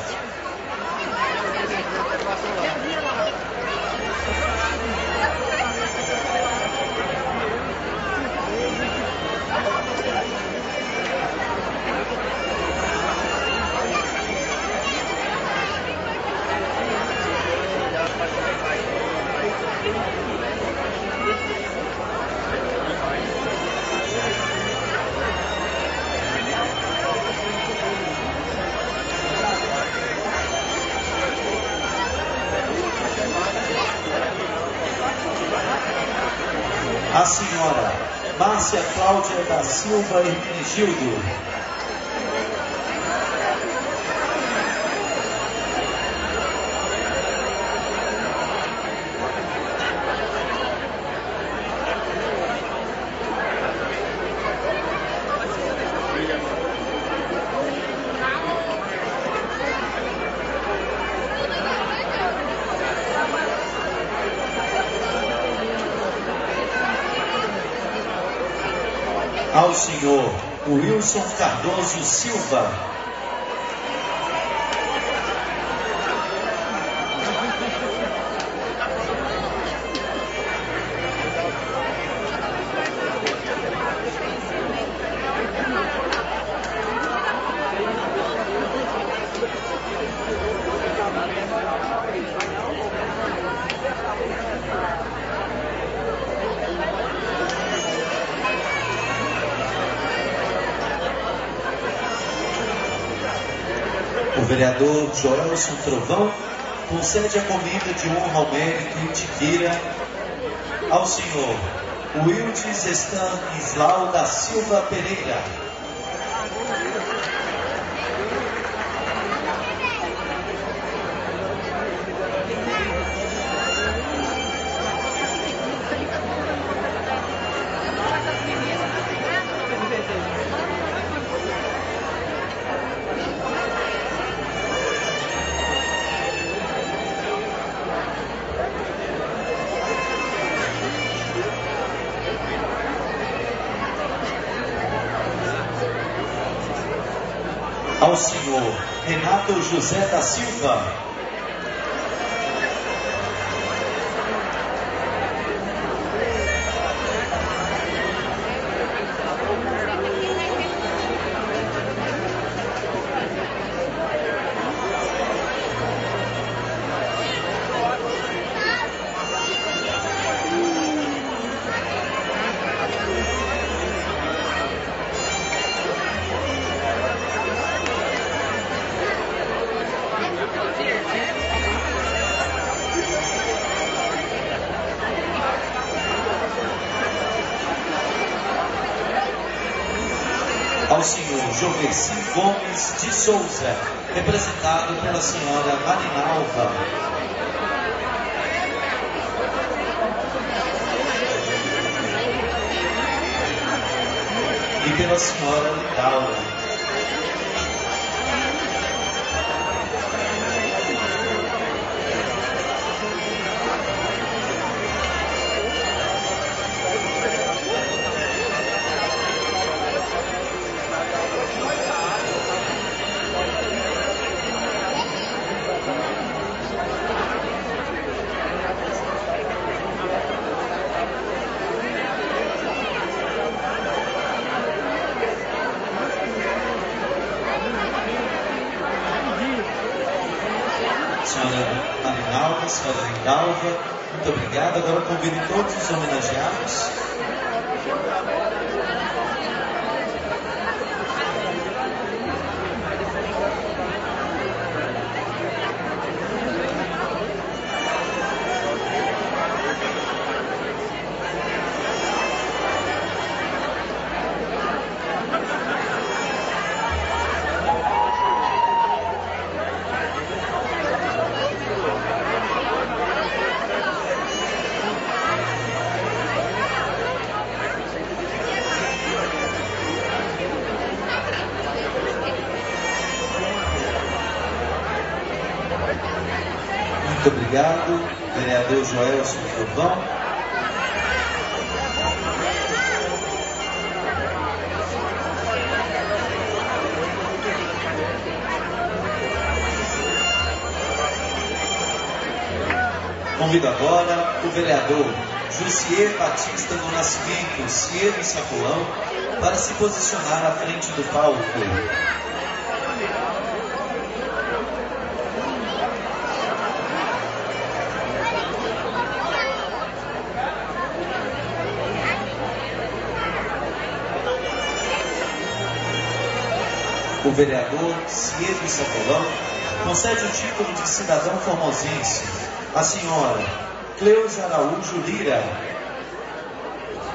[SPEAKER 1] A senhora Márcia Cláudia da Silva Hermenegildo. Ao senhor Wilson Cardoso Silva. O vereador Joelson Trovão concede a comenda de honra ao mérito e Tiqueira ao senhor Wildes Stanislau da Silva Pereira. Ao senhor Renato José da Silva. Ao senhor Joveci Gomes de Souza, representado pela senhora Marinalva. E pela senhora Lidaura. Senhora Marinalva, senhora Lindalva, muito obrigado. Agora convido todos os homenageados. Muito obrigado, vereador Joelson Trovão. Convido agora o vereador Jussier Batista do Nascimento Cielo Sacolão para se posicionar à frente do palco. O vereador Cielo Sacolão concede o título de cidadão formosense à senhora Cleusa Araújo Lira.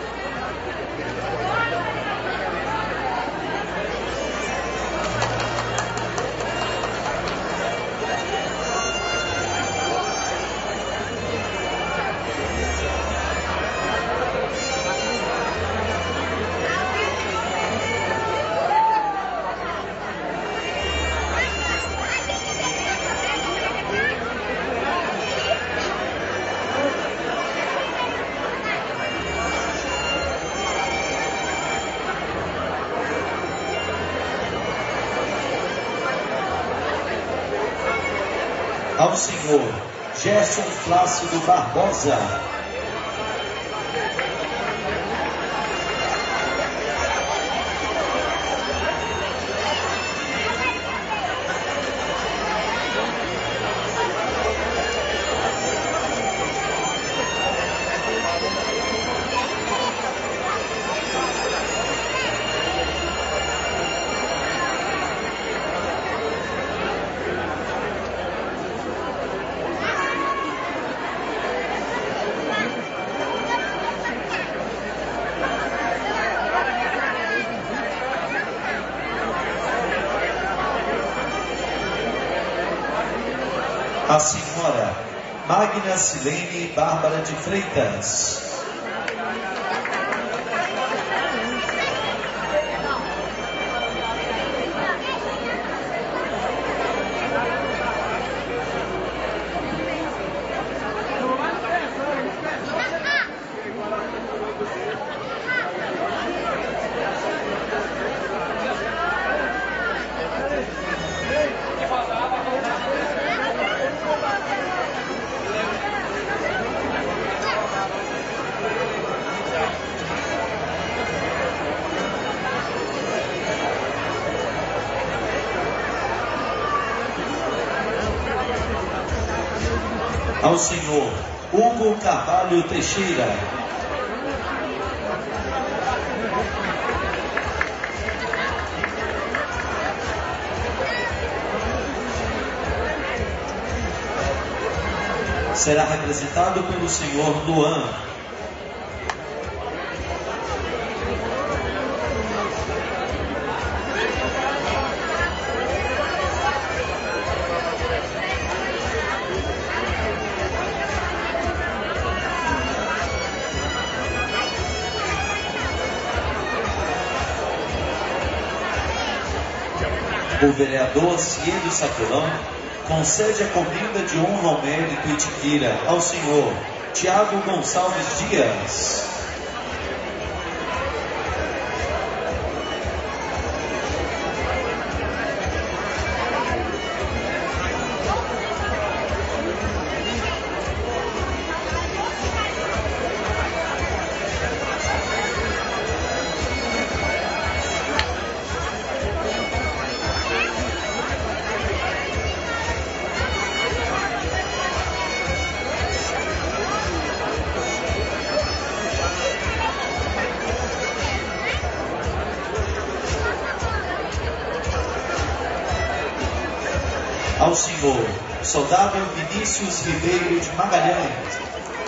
[SPEAKER 1] Ao senhor Gerson Plácido Barbosa. A senhora Magna Silene Bárbara de Freitas. Ao senhor Hugo Carvalho Teixeira. Será representado pelo senhor Luan. O vereador Cielo Sacurão concede a comenda de honra ao mérito Itiquira ao senhor Tiago Gonçalves Dias. Ao senhor Soldado Vinícius Ribeiro de Magalhães.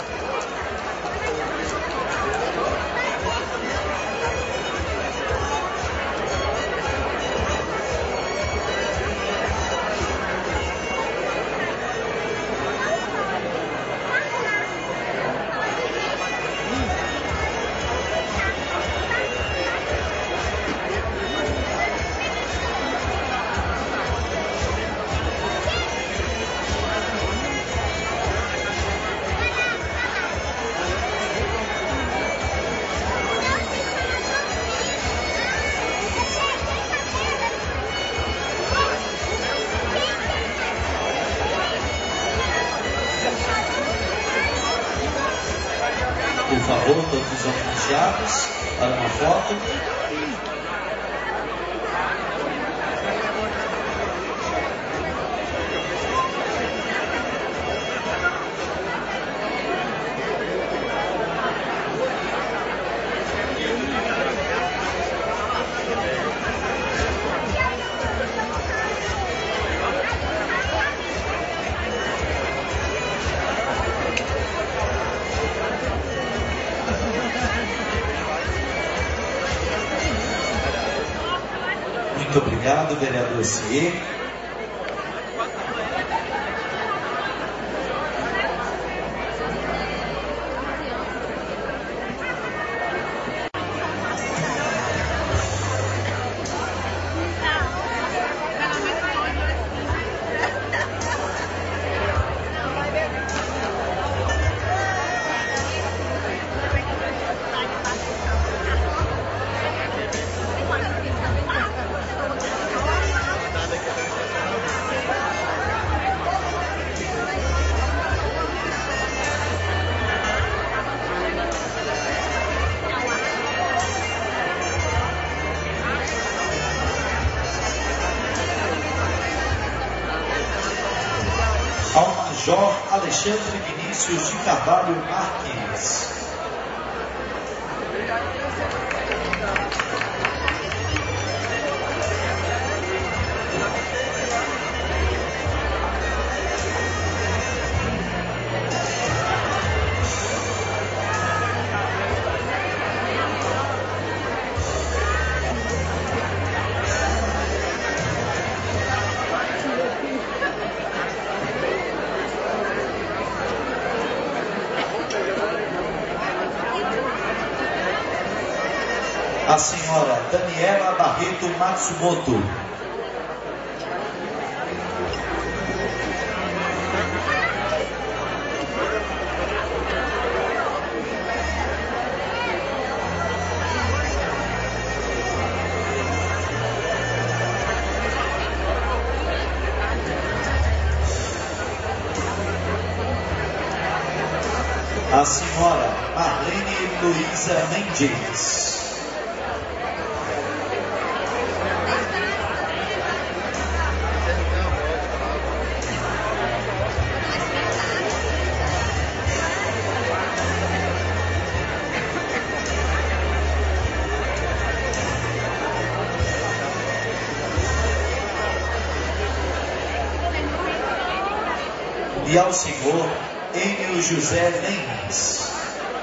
[SPEAKER 1] Por favor, todos os homenageados, para uma foto. Muito obrigado, vereador Ciê. Major Alexandre Vinícius de Carvalho Marques. A senhora Daniela Barreto Matsumoto. A senhora Marlene Luiza Mendes. E ao senhor Enio José Mendes.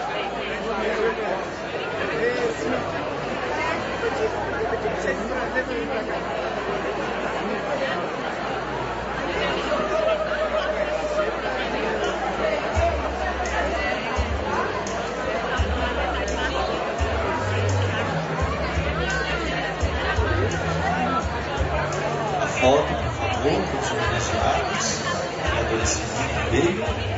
[SPEAKER 1] A foto, por favor, dos homenageados. Vereadora Simone Ribeiro.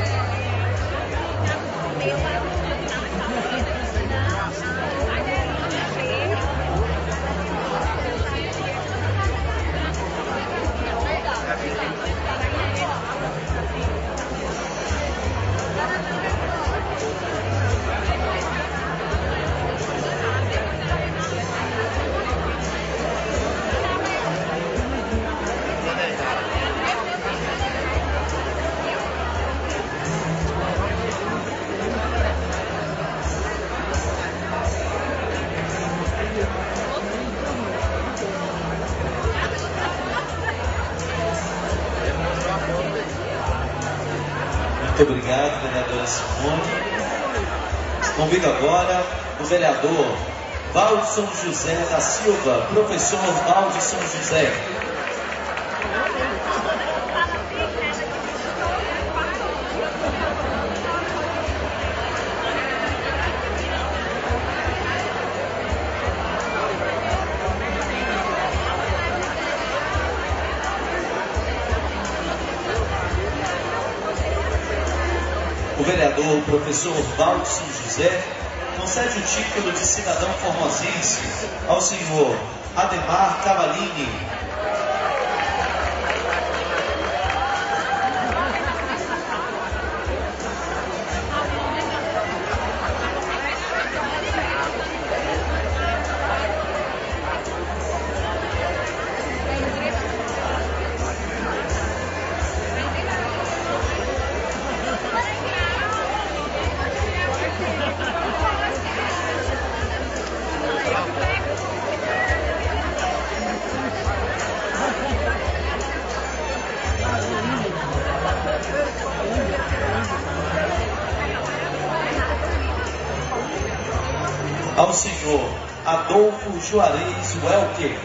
[SPEAKER 1] Muito obrigado, vereadora Simone. Convido agora o vereador Valdson José da Silva, professor Valdson José. O vereador professor Valdson José concede o título de cidadão formosense ao senhor Ademar Cavalini. Ao senhor Adolfo Juarez Welker.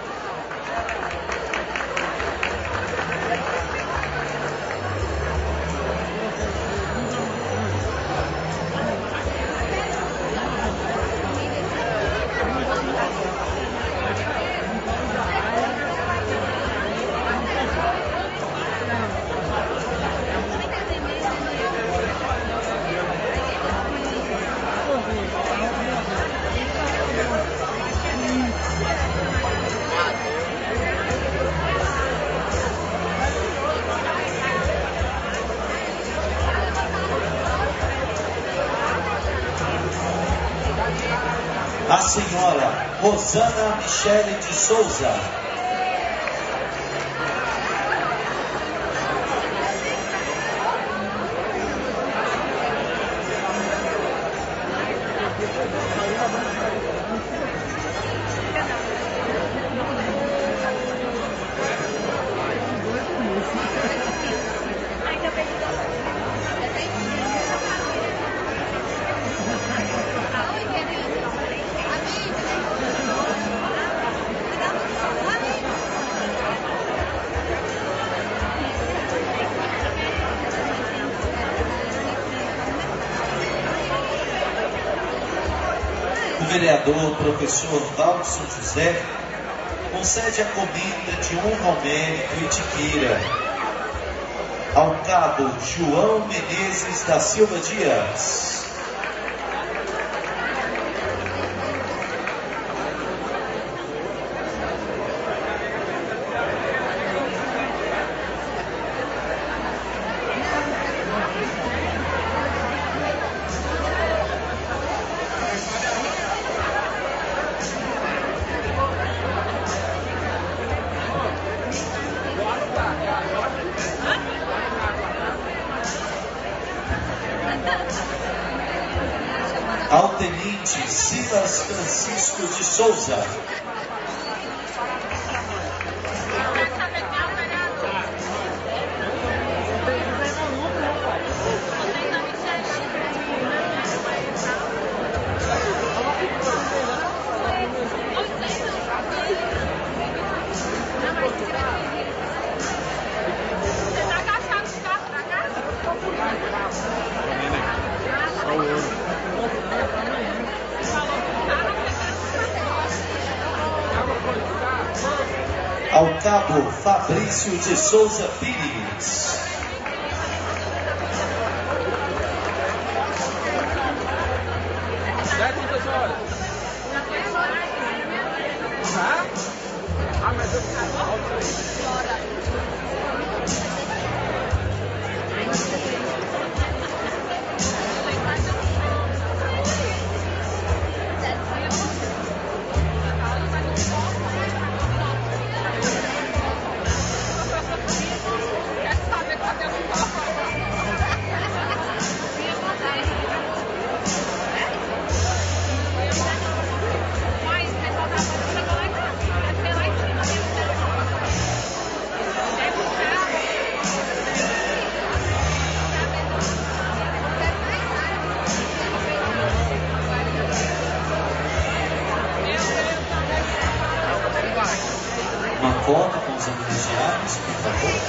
[SPEAKER 1] A senhora Rosana Michele de Souza. vereador professor Valdson José, concede a comenda de honra ao mérito e etiqueira ao cabo João Menezes da Silva Dias. Ao tenente Silas Francisco de Souza. Ao cabo Fabrício de Souza Pires. Uma foto com os homenageados, por favor.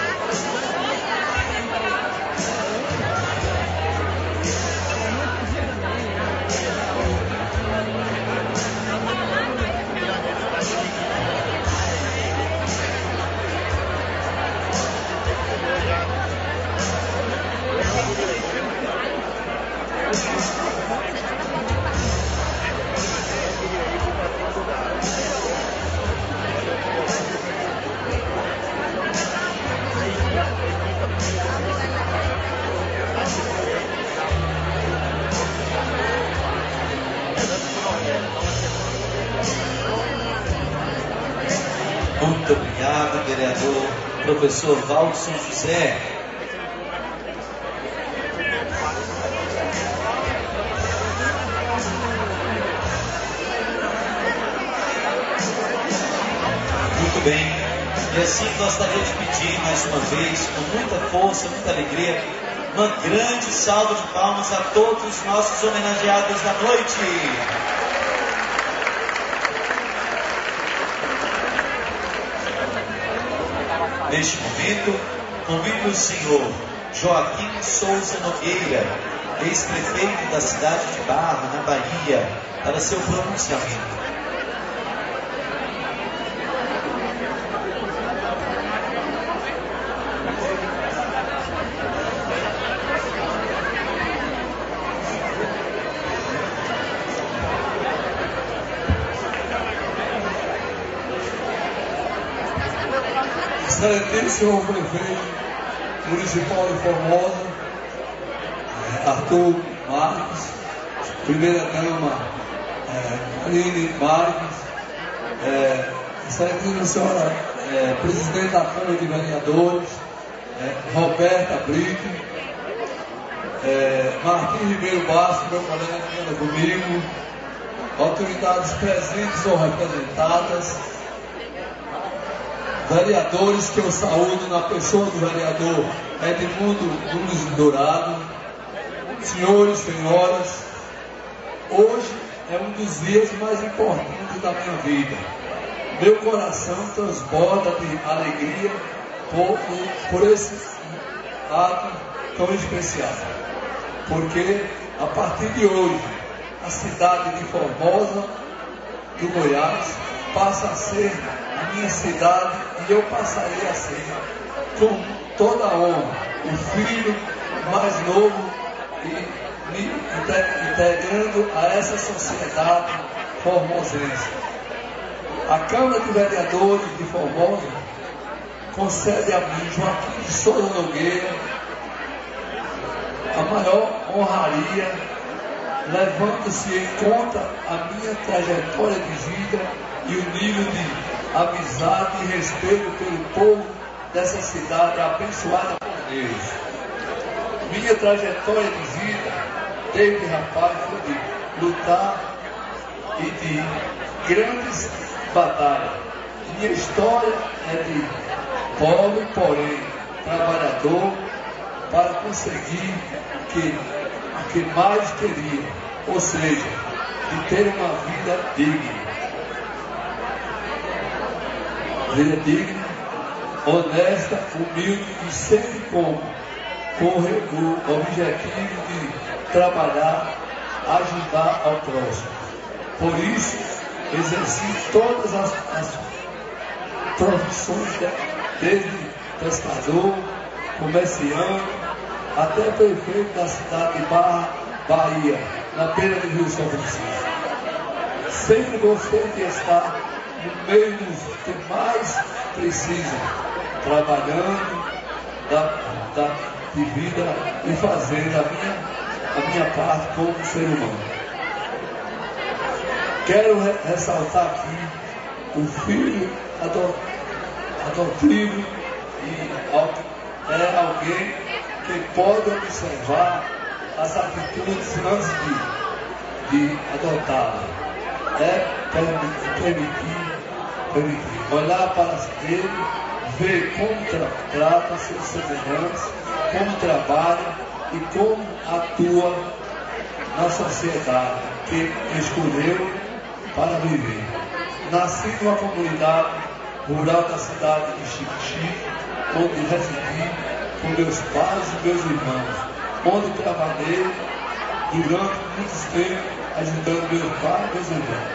[SPEAKER 1] Muito obrigado, vereador professor Valdson José. Muito bem. E assim gostaria de pedir mais uma vez, com muita força, muita alegria, uma grande salva de palmas a todos os nossos homenageados da noite. Neste momento, convido o senhor Joaquim Souza Nogueira, ex-prefeito da cidade de Barra, na Bahia, para seu pronunciamento.
[SPEAKER 7] Excelentíssimo prefeito municipal de Formosa, Arthur Marques, primeira dama é, Aline Marques, é, excelentíssima senhora é, presidente da Câmara de Vereadores, é, Roberta Brito, é, Martins Ribeiro Baixo, meu colega que anda comigo, autoridades presentes ou representadas, vereadores que eu saúdo na pessoa do vereador Edmundo Nunes Dourado, senhores, senhoras, hoje é um dos dias mais importantes da minha vida. Meu coração transborda de alegria por, por esse ato tão especial, porque a partir de hoje a cidade de Formosa, do Goiás, passa a ser a minha cidade e eu passarei a ser, com toda a honra, o filho mais novo e me integrando a essa sociedade formosense. A Câmara de Vereadores de Formosa concede a mim, Joaquim de Souza Nogueira, a maior honraria, levando-se em conta a minha trajetória de vida e o nível de amizade e respeito pelo povo dessa cidade abençoada por Deus. Minha trajetória de vida, desde rapaz, foi de lutar e de grandes batalhas. Minha história é de pobre, porém trabalhador, para conseguir que, o que mais queria, ou seja, de ter uma vida digna. Vida digna, honesta, humilde e sempre com, com o objetivo de trabalhar, ajudar ao próximo. Por isso, exerci todas as, as profissões, desde pescador, comerciante, até prefeito da cidade de Barra, Bahia, na beira do Rio São Francisco. Sempre gostei de estar no meio dos que mais precisam, trabalhando da, da, de vida e fazendo a minha, a minha parte como ser humano. Quero re ressaltar aqui o filho adotivo e é alguém que pode observar as atitudes antes de, de adotá-la. É permitir, permitir olhar para ele, ver como tra trata seus semelhantes, como trabalha e como atua na sociedade que escolheu para viver. Nasci numa comunidade rural da cidade de Xique, onde residi com meus pais e meus irmãos, onde trabalhei durante muito tempo ajudando meu pai e meus irmãos.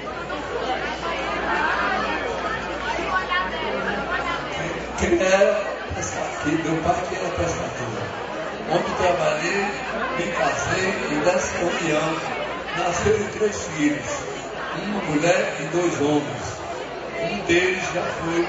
[SPEAKER 7] Quem era pescador, meu pai que era pescador, onde trabalhei, me casei e dessa união nasceram três filhos, uma mulher e dois homens. Um deles já foi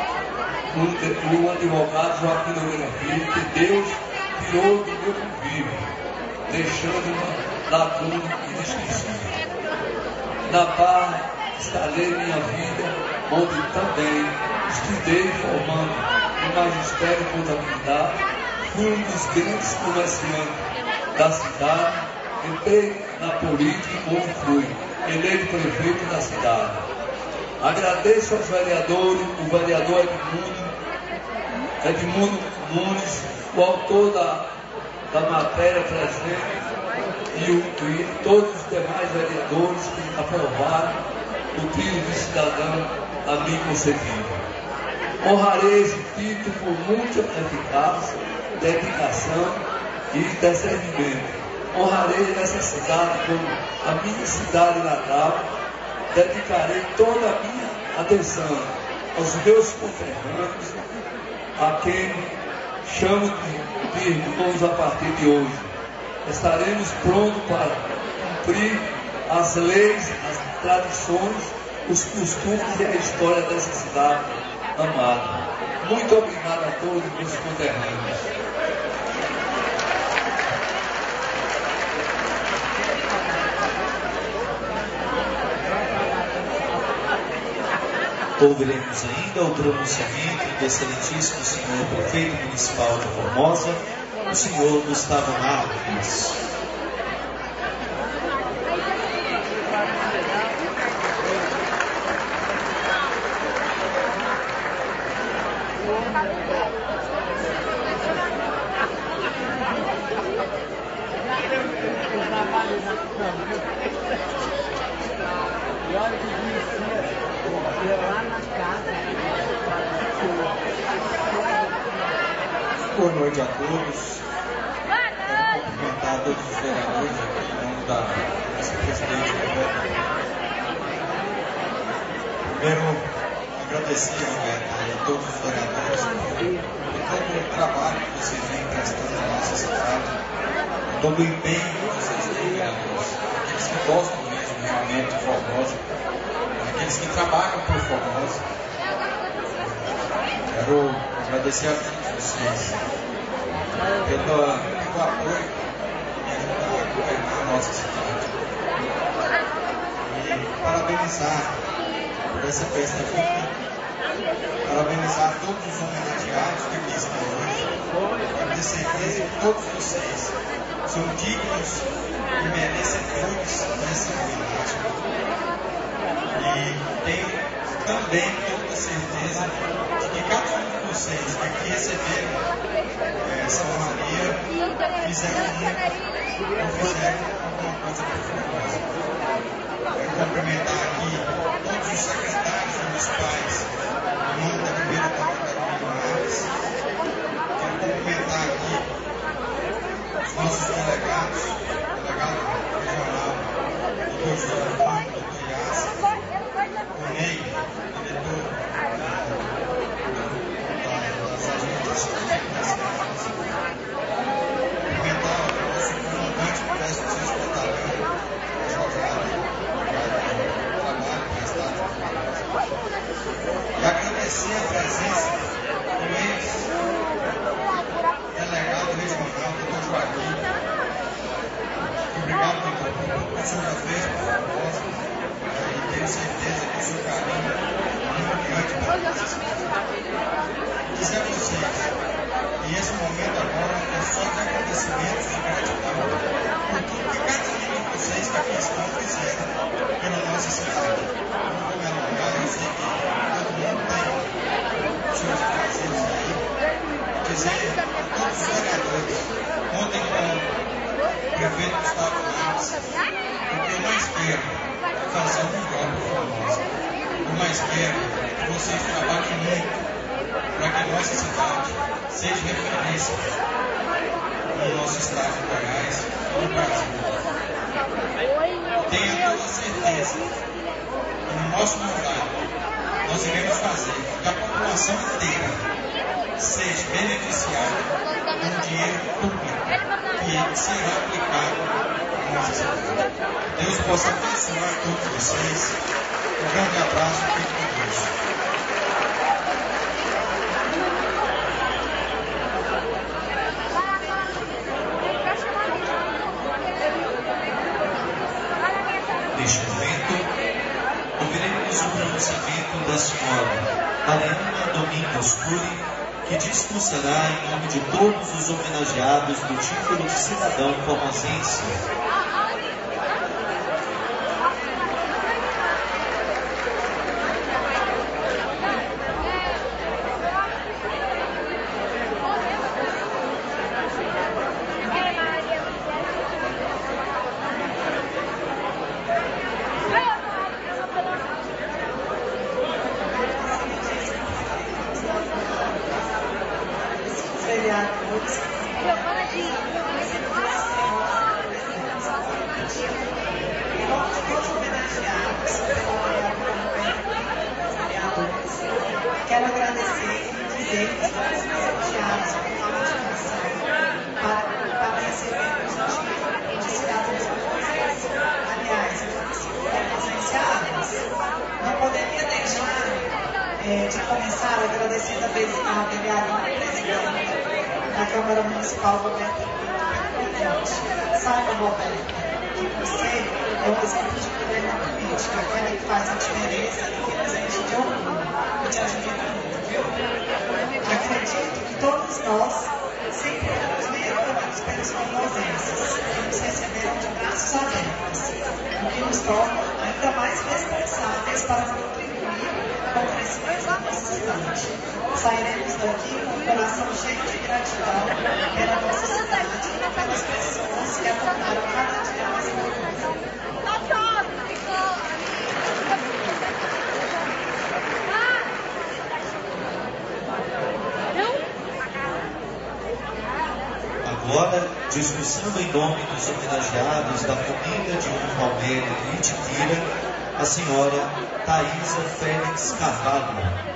[SPEAKER 7] um advogado, Joaquim Nogueira Filho, que Deus tirou do meu convívio, deixando uma lacuna inesquecível. Na Barra, instalei minha vida, onde também estudei formando no magistério e contabilidade, fui um dos grandes comerciantes da cidade, entrei na política onde fui eleito prefeito da cidade. Agradeço aos vereadores, o vereador Edmundo, Edmundo Nunes, o autor da, da matéria presente, e, o, e todos os demais vereadores que aprovaram o título de cidadão a mim concedido. Honrarei esse título com muita eficácia, dedicação e discernimento. Honrarei essa cidade como a minha cidade natal. Dedicarei toda a minha atenção aos meus conterrâneos, a quem chamo de, de irmãos a partir de hoje. Estaremos prontos para cumprir as leis, as tradições, os costumes e a história dessa cidade amada. Muito obrigado a todos os meus conterrâneos.
[SPEAKER 1] Ouviremos ainda o pronunciamento do excelentíssimo senhor prefeito municipal de Formosa, o senhor Gustavo Marques.
[SPEAKER 3] Boa noite a todos. Quero cumprimentar todos os vereadores aqui em nome da vice-presidente Roberta. Primeiro, agradecer, Roberta, a todos os vereadores por todo o trabalho que vocês vêm prestando na nossa cidade, todo o empenho que vocês têm, vereadores, aqueles que gostam mesmo realmente de Formosa, aqueles que trabalham por Formosa. Quero agradecer a todos vocês pelo, pelo apoio e ajudar a governar a nossa cidade. E parabenizar por essa festa aqui, parabenizar todos os homenageados que aqui estão hoje. Tenho ter certeza que todos vocês são dignos e merecedores dessa homenagem. E tenho também toda certeza de que cada um de vocês que aqui receberam essa honraria fizeram muito ou fizeram alguma coisa por Formosa. Quero cumprimentar aqui todos os secretários municipais, em nome da primeira dama Carolina Marques. Quero cumprimentar aqui os nossos delegados, o delegado regional, doutor José Antônio, doutor Iassa, o Ney, diretor das agências nacionais. Cumprimentar o nosso comandante do décimo sexto Batalhão, Jorge Maria. E agradecer a presença do ex-delegado regional, doutor Joaquim. Obrigado, doutor, por tudo que o senhor já fez por Formosa. E tenho certeza que o seu carinho é muito grande para nossa cidade. Dizer a vocês que esse momento agora é só de agradecimentos e gratidão por tudo que cada um de vocês que aqui estão fizeram pela nossa cidade. Não vou me alongar, eu sei que todo mundo tem os seus prazeres aí. Dizer a todos os vereadores, contem com o prefeito Gustavo Marques, porque eu mais quero é fazer o melhor para Formosa. Eu mais quero que vocês trabalhem muito para que a nossa cidade seja referência no nosso estado de Goiás e no Brasil. Tenha toda certeza que no nosso mandato nós iremos fazer que a população inteira seja beneficiada com dinheiro público que será aplicado na nossa cidade. Deus possa abençoar todos vocês. Um grande abraço e fique com Deus.
[SPEAKER 1] Neste momento, ouviremos o pronunciamento da senhora Mariana Domingos Cury, que discursará em nome de todos os homenageados do título de cidadão formosense.
[SPEAKER 8] Quero agradecer e dizer que estamos lisonjeados com a motivação para, para recebermos o título de cidadãos formosenses. Aliás, formosenses, não poderia deixar é, de começar agradecendo a vereadora e presidente da Câmara Municipal, Roberta Pinto. Saiba, Roberta, que você é um exemplo de mulher na política, aquela que faz a diferença e que nos enche de orgulho. Eu te ajudo muito, viu? Acredito que todos nós sempre fomos bem acolhidos pelos formosenses, que nos receberam de braços abertos, o que nos torna ainda mais responsáveis para contribuir com o crescimento da nossa cidade. Sairemos daqui com o coração cheio de gratidão pela nossa cidade e pelas pessoas que a tornaram cada dia mais importante.
[SPEAKER 1] Agora, discursando em nome dos homenageados da família de Palmeira e Itiquira, a senhora Thaisa Félix Carvalho.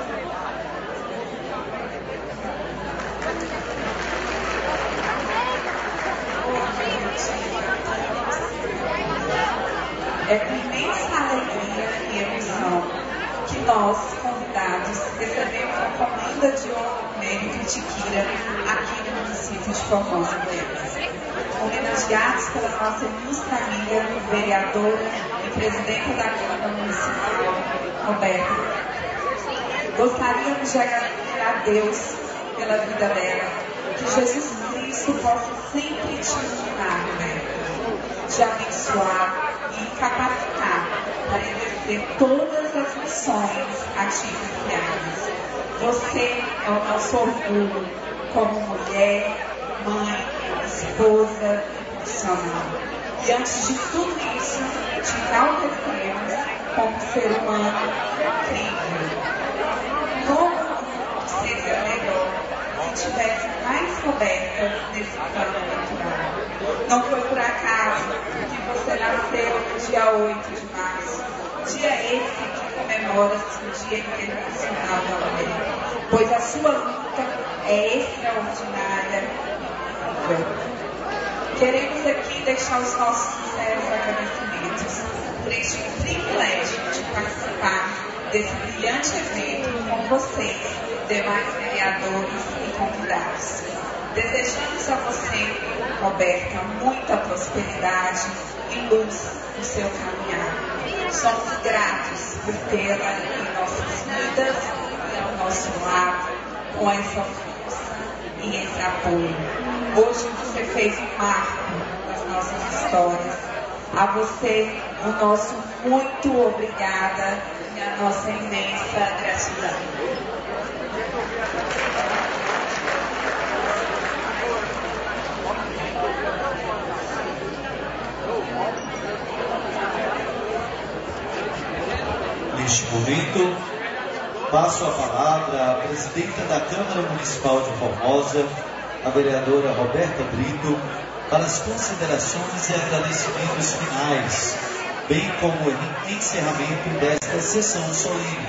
[SPEAKER 8] É com imensa alegria e emoção que nós, convidados, recebemos a comenda de honra mérito Itiquira aqui no município de Formosa, Goiás. Homenageados pela nossa ilustre amiga, vereadora e presidenta da Câmara Municipal, Roberta. Gostaríamos de agradecer a Deus pela vida dela, que Jesus Cristo possa sempre te iluminar, Roberta, te abençoar e capacitar para exercer todas as missões a ti confiadas. Você é o nosso orgulho como mulher, mãe, esposa e profissional. E antes de tudo isso, te enaltecemos como ser humano incrível. Como seria melhor se tivesse mais Roberta nesse plano natural? Não foi por acaso que você nasceu no dia oito de março, dia esse que comemora-se o Dia Internacional da Mulher, pois a sua luta é extraordinária. Queremos aqui deixar os nossos sinceros agradecimentos por este privilégio de participar desse brilhante evento com vocês, demais vereadores e convidados. Desejamos a você, Roberta, muita prosperidade e luz no seu caminhar. Somos gratos por tê-la em nossas vidas e ao nosso lado, com essa força e esse apoio. Hoje você fez um marco nas nossas histórias. A você, o nosso muito obrigada e a nossa imensa gratidão.
[SPEAKER 1] Neste momento, passo a palavra à presidenta da Câmara Municipal de Formosa, a vereadora Roberta Brito, para as considerações e agradecimentos finais, bem como o encerramento desta sessão solene.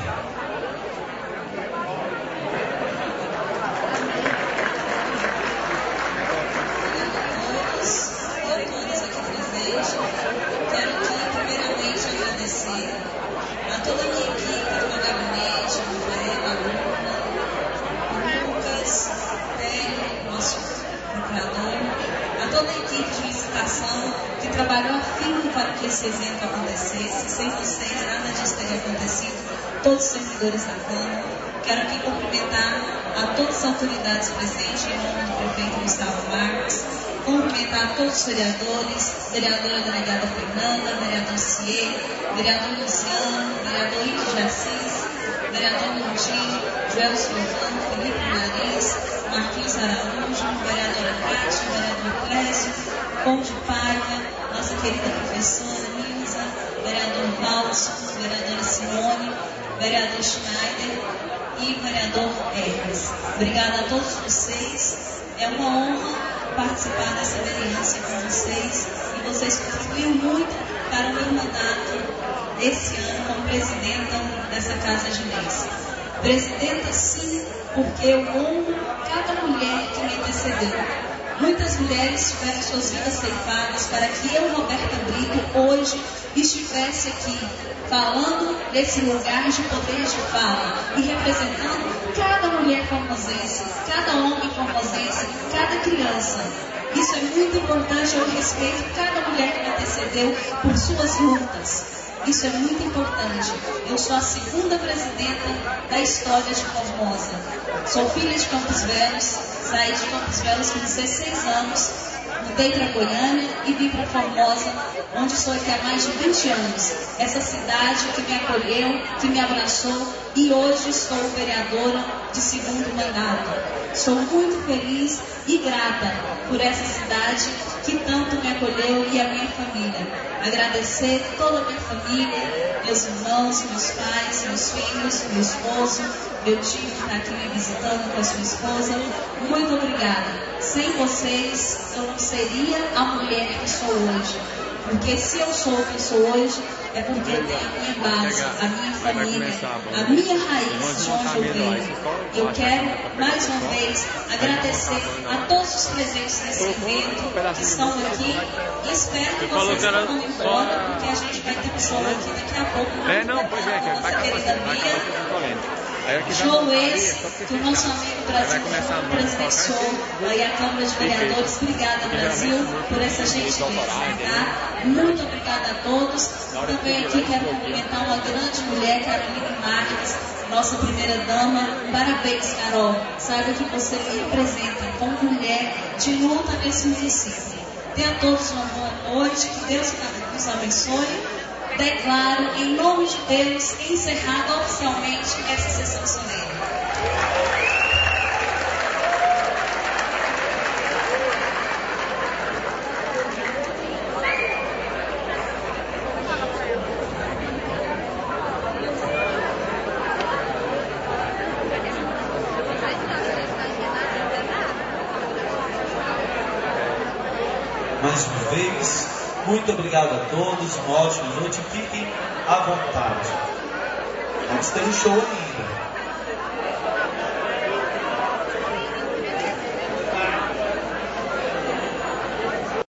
[SPEAKER 2] Que trabalhou afinco para que esse evento acontecesse. Sem vocês, nada disso teria acontecido. Todos os servidores da Câmara. Quero aqui cumprimentar a todas as autoridades presentes, em nome do prefeito Gustavo Marques. Cumprimentar a todos os vereadores, vereadora delegada Fernanda, vereador Ciê, vereador Luciano, vereador Ito de Assis, vereador Montinho, Joel Silvano, Felipe Nariz, Marquinhos Araújo, vereadora Cátia, vereador Clécio, Conde Paiva, nossa querida professora Nilza, vereador Valso, vereadora Simone, vereador Schneider e vereador Hermes. Obrigada a todos vocês. É uma honra participar dessa experiência com vocês e vocês contribuíram muito para o meu mandato esse ano como presidenta dessa Casa de Leis. Presidenta, sim, porque eu honro cada mulher que me antecedeu. Muitas mulheres tiveram suas vidas ceifadas para que eu, Roberta Brito, hoje estivesse aqui, falando desse lugar de poder de fala e representando cada mulher formosense, cada homem formosense, cada criança. Isso é muito importante, eu respeito cada mulher que me antecedeu por suas lutas. Isso é muito importante. Eu sou a segunda presidenta da história de Formosa. Sou filha de Campos Velhos, saí de Campos Velhos com dezesseis anos, mudei para Goiânia e vim para Formosa, onde estou aqui há mais de vinte anos. Essa cidade que me acolheu, que me abraçou, e hoje sou vereadora de segundo mandato. Sou muito feliz e grata por essa cidade que tanto me acolheu e a minha família. Agradecer toda a minha família, meus irmãos, meus pais, meus filhos, meu esposo, meu tio que está aqui me visitando com a sua esposa. Muito obrigada. Sem vocês, eu não seria a mulher que sou hoje. Porque se eu sou o que sou hoje, é porque eu tenho a minha base, a minha família, a minha raiz de onde eu venho. Eu quero, mais uma vez, agradecer a todos os presentes nesse evento que estão aqui. E espero que vocês não vão embora, porque a gente vai ter um show aqui daqui a pouco.
[SPEAKER 6] É, não, pois é, que vai acabar
[SPEAKER 2] Bia. João Ex, que o nosso amigo Brasil presenciou aí a Câmara de Vereadores. Obrigada, Brasil, por essa gentileza, tá? Muito obrigada a todos. Também aqui quero cumprimentar uma grande mulher, Caroline Marques, nossa primeira dama. Parabéns, Carol. Saiba que você me representa como mulher de luta nesse município. Tenha a todos uma boa noite, que Deus nos abençoe. Declaro, em nome de Deus, encerrada oficialmente essa sessão solene.
[SPEAKER 3] Mais uma vez, muito obrigado a todos, uma ótima noite, fiquem à vontade. Vamos ter um show aqui.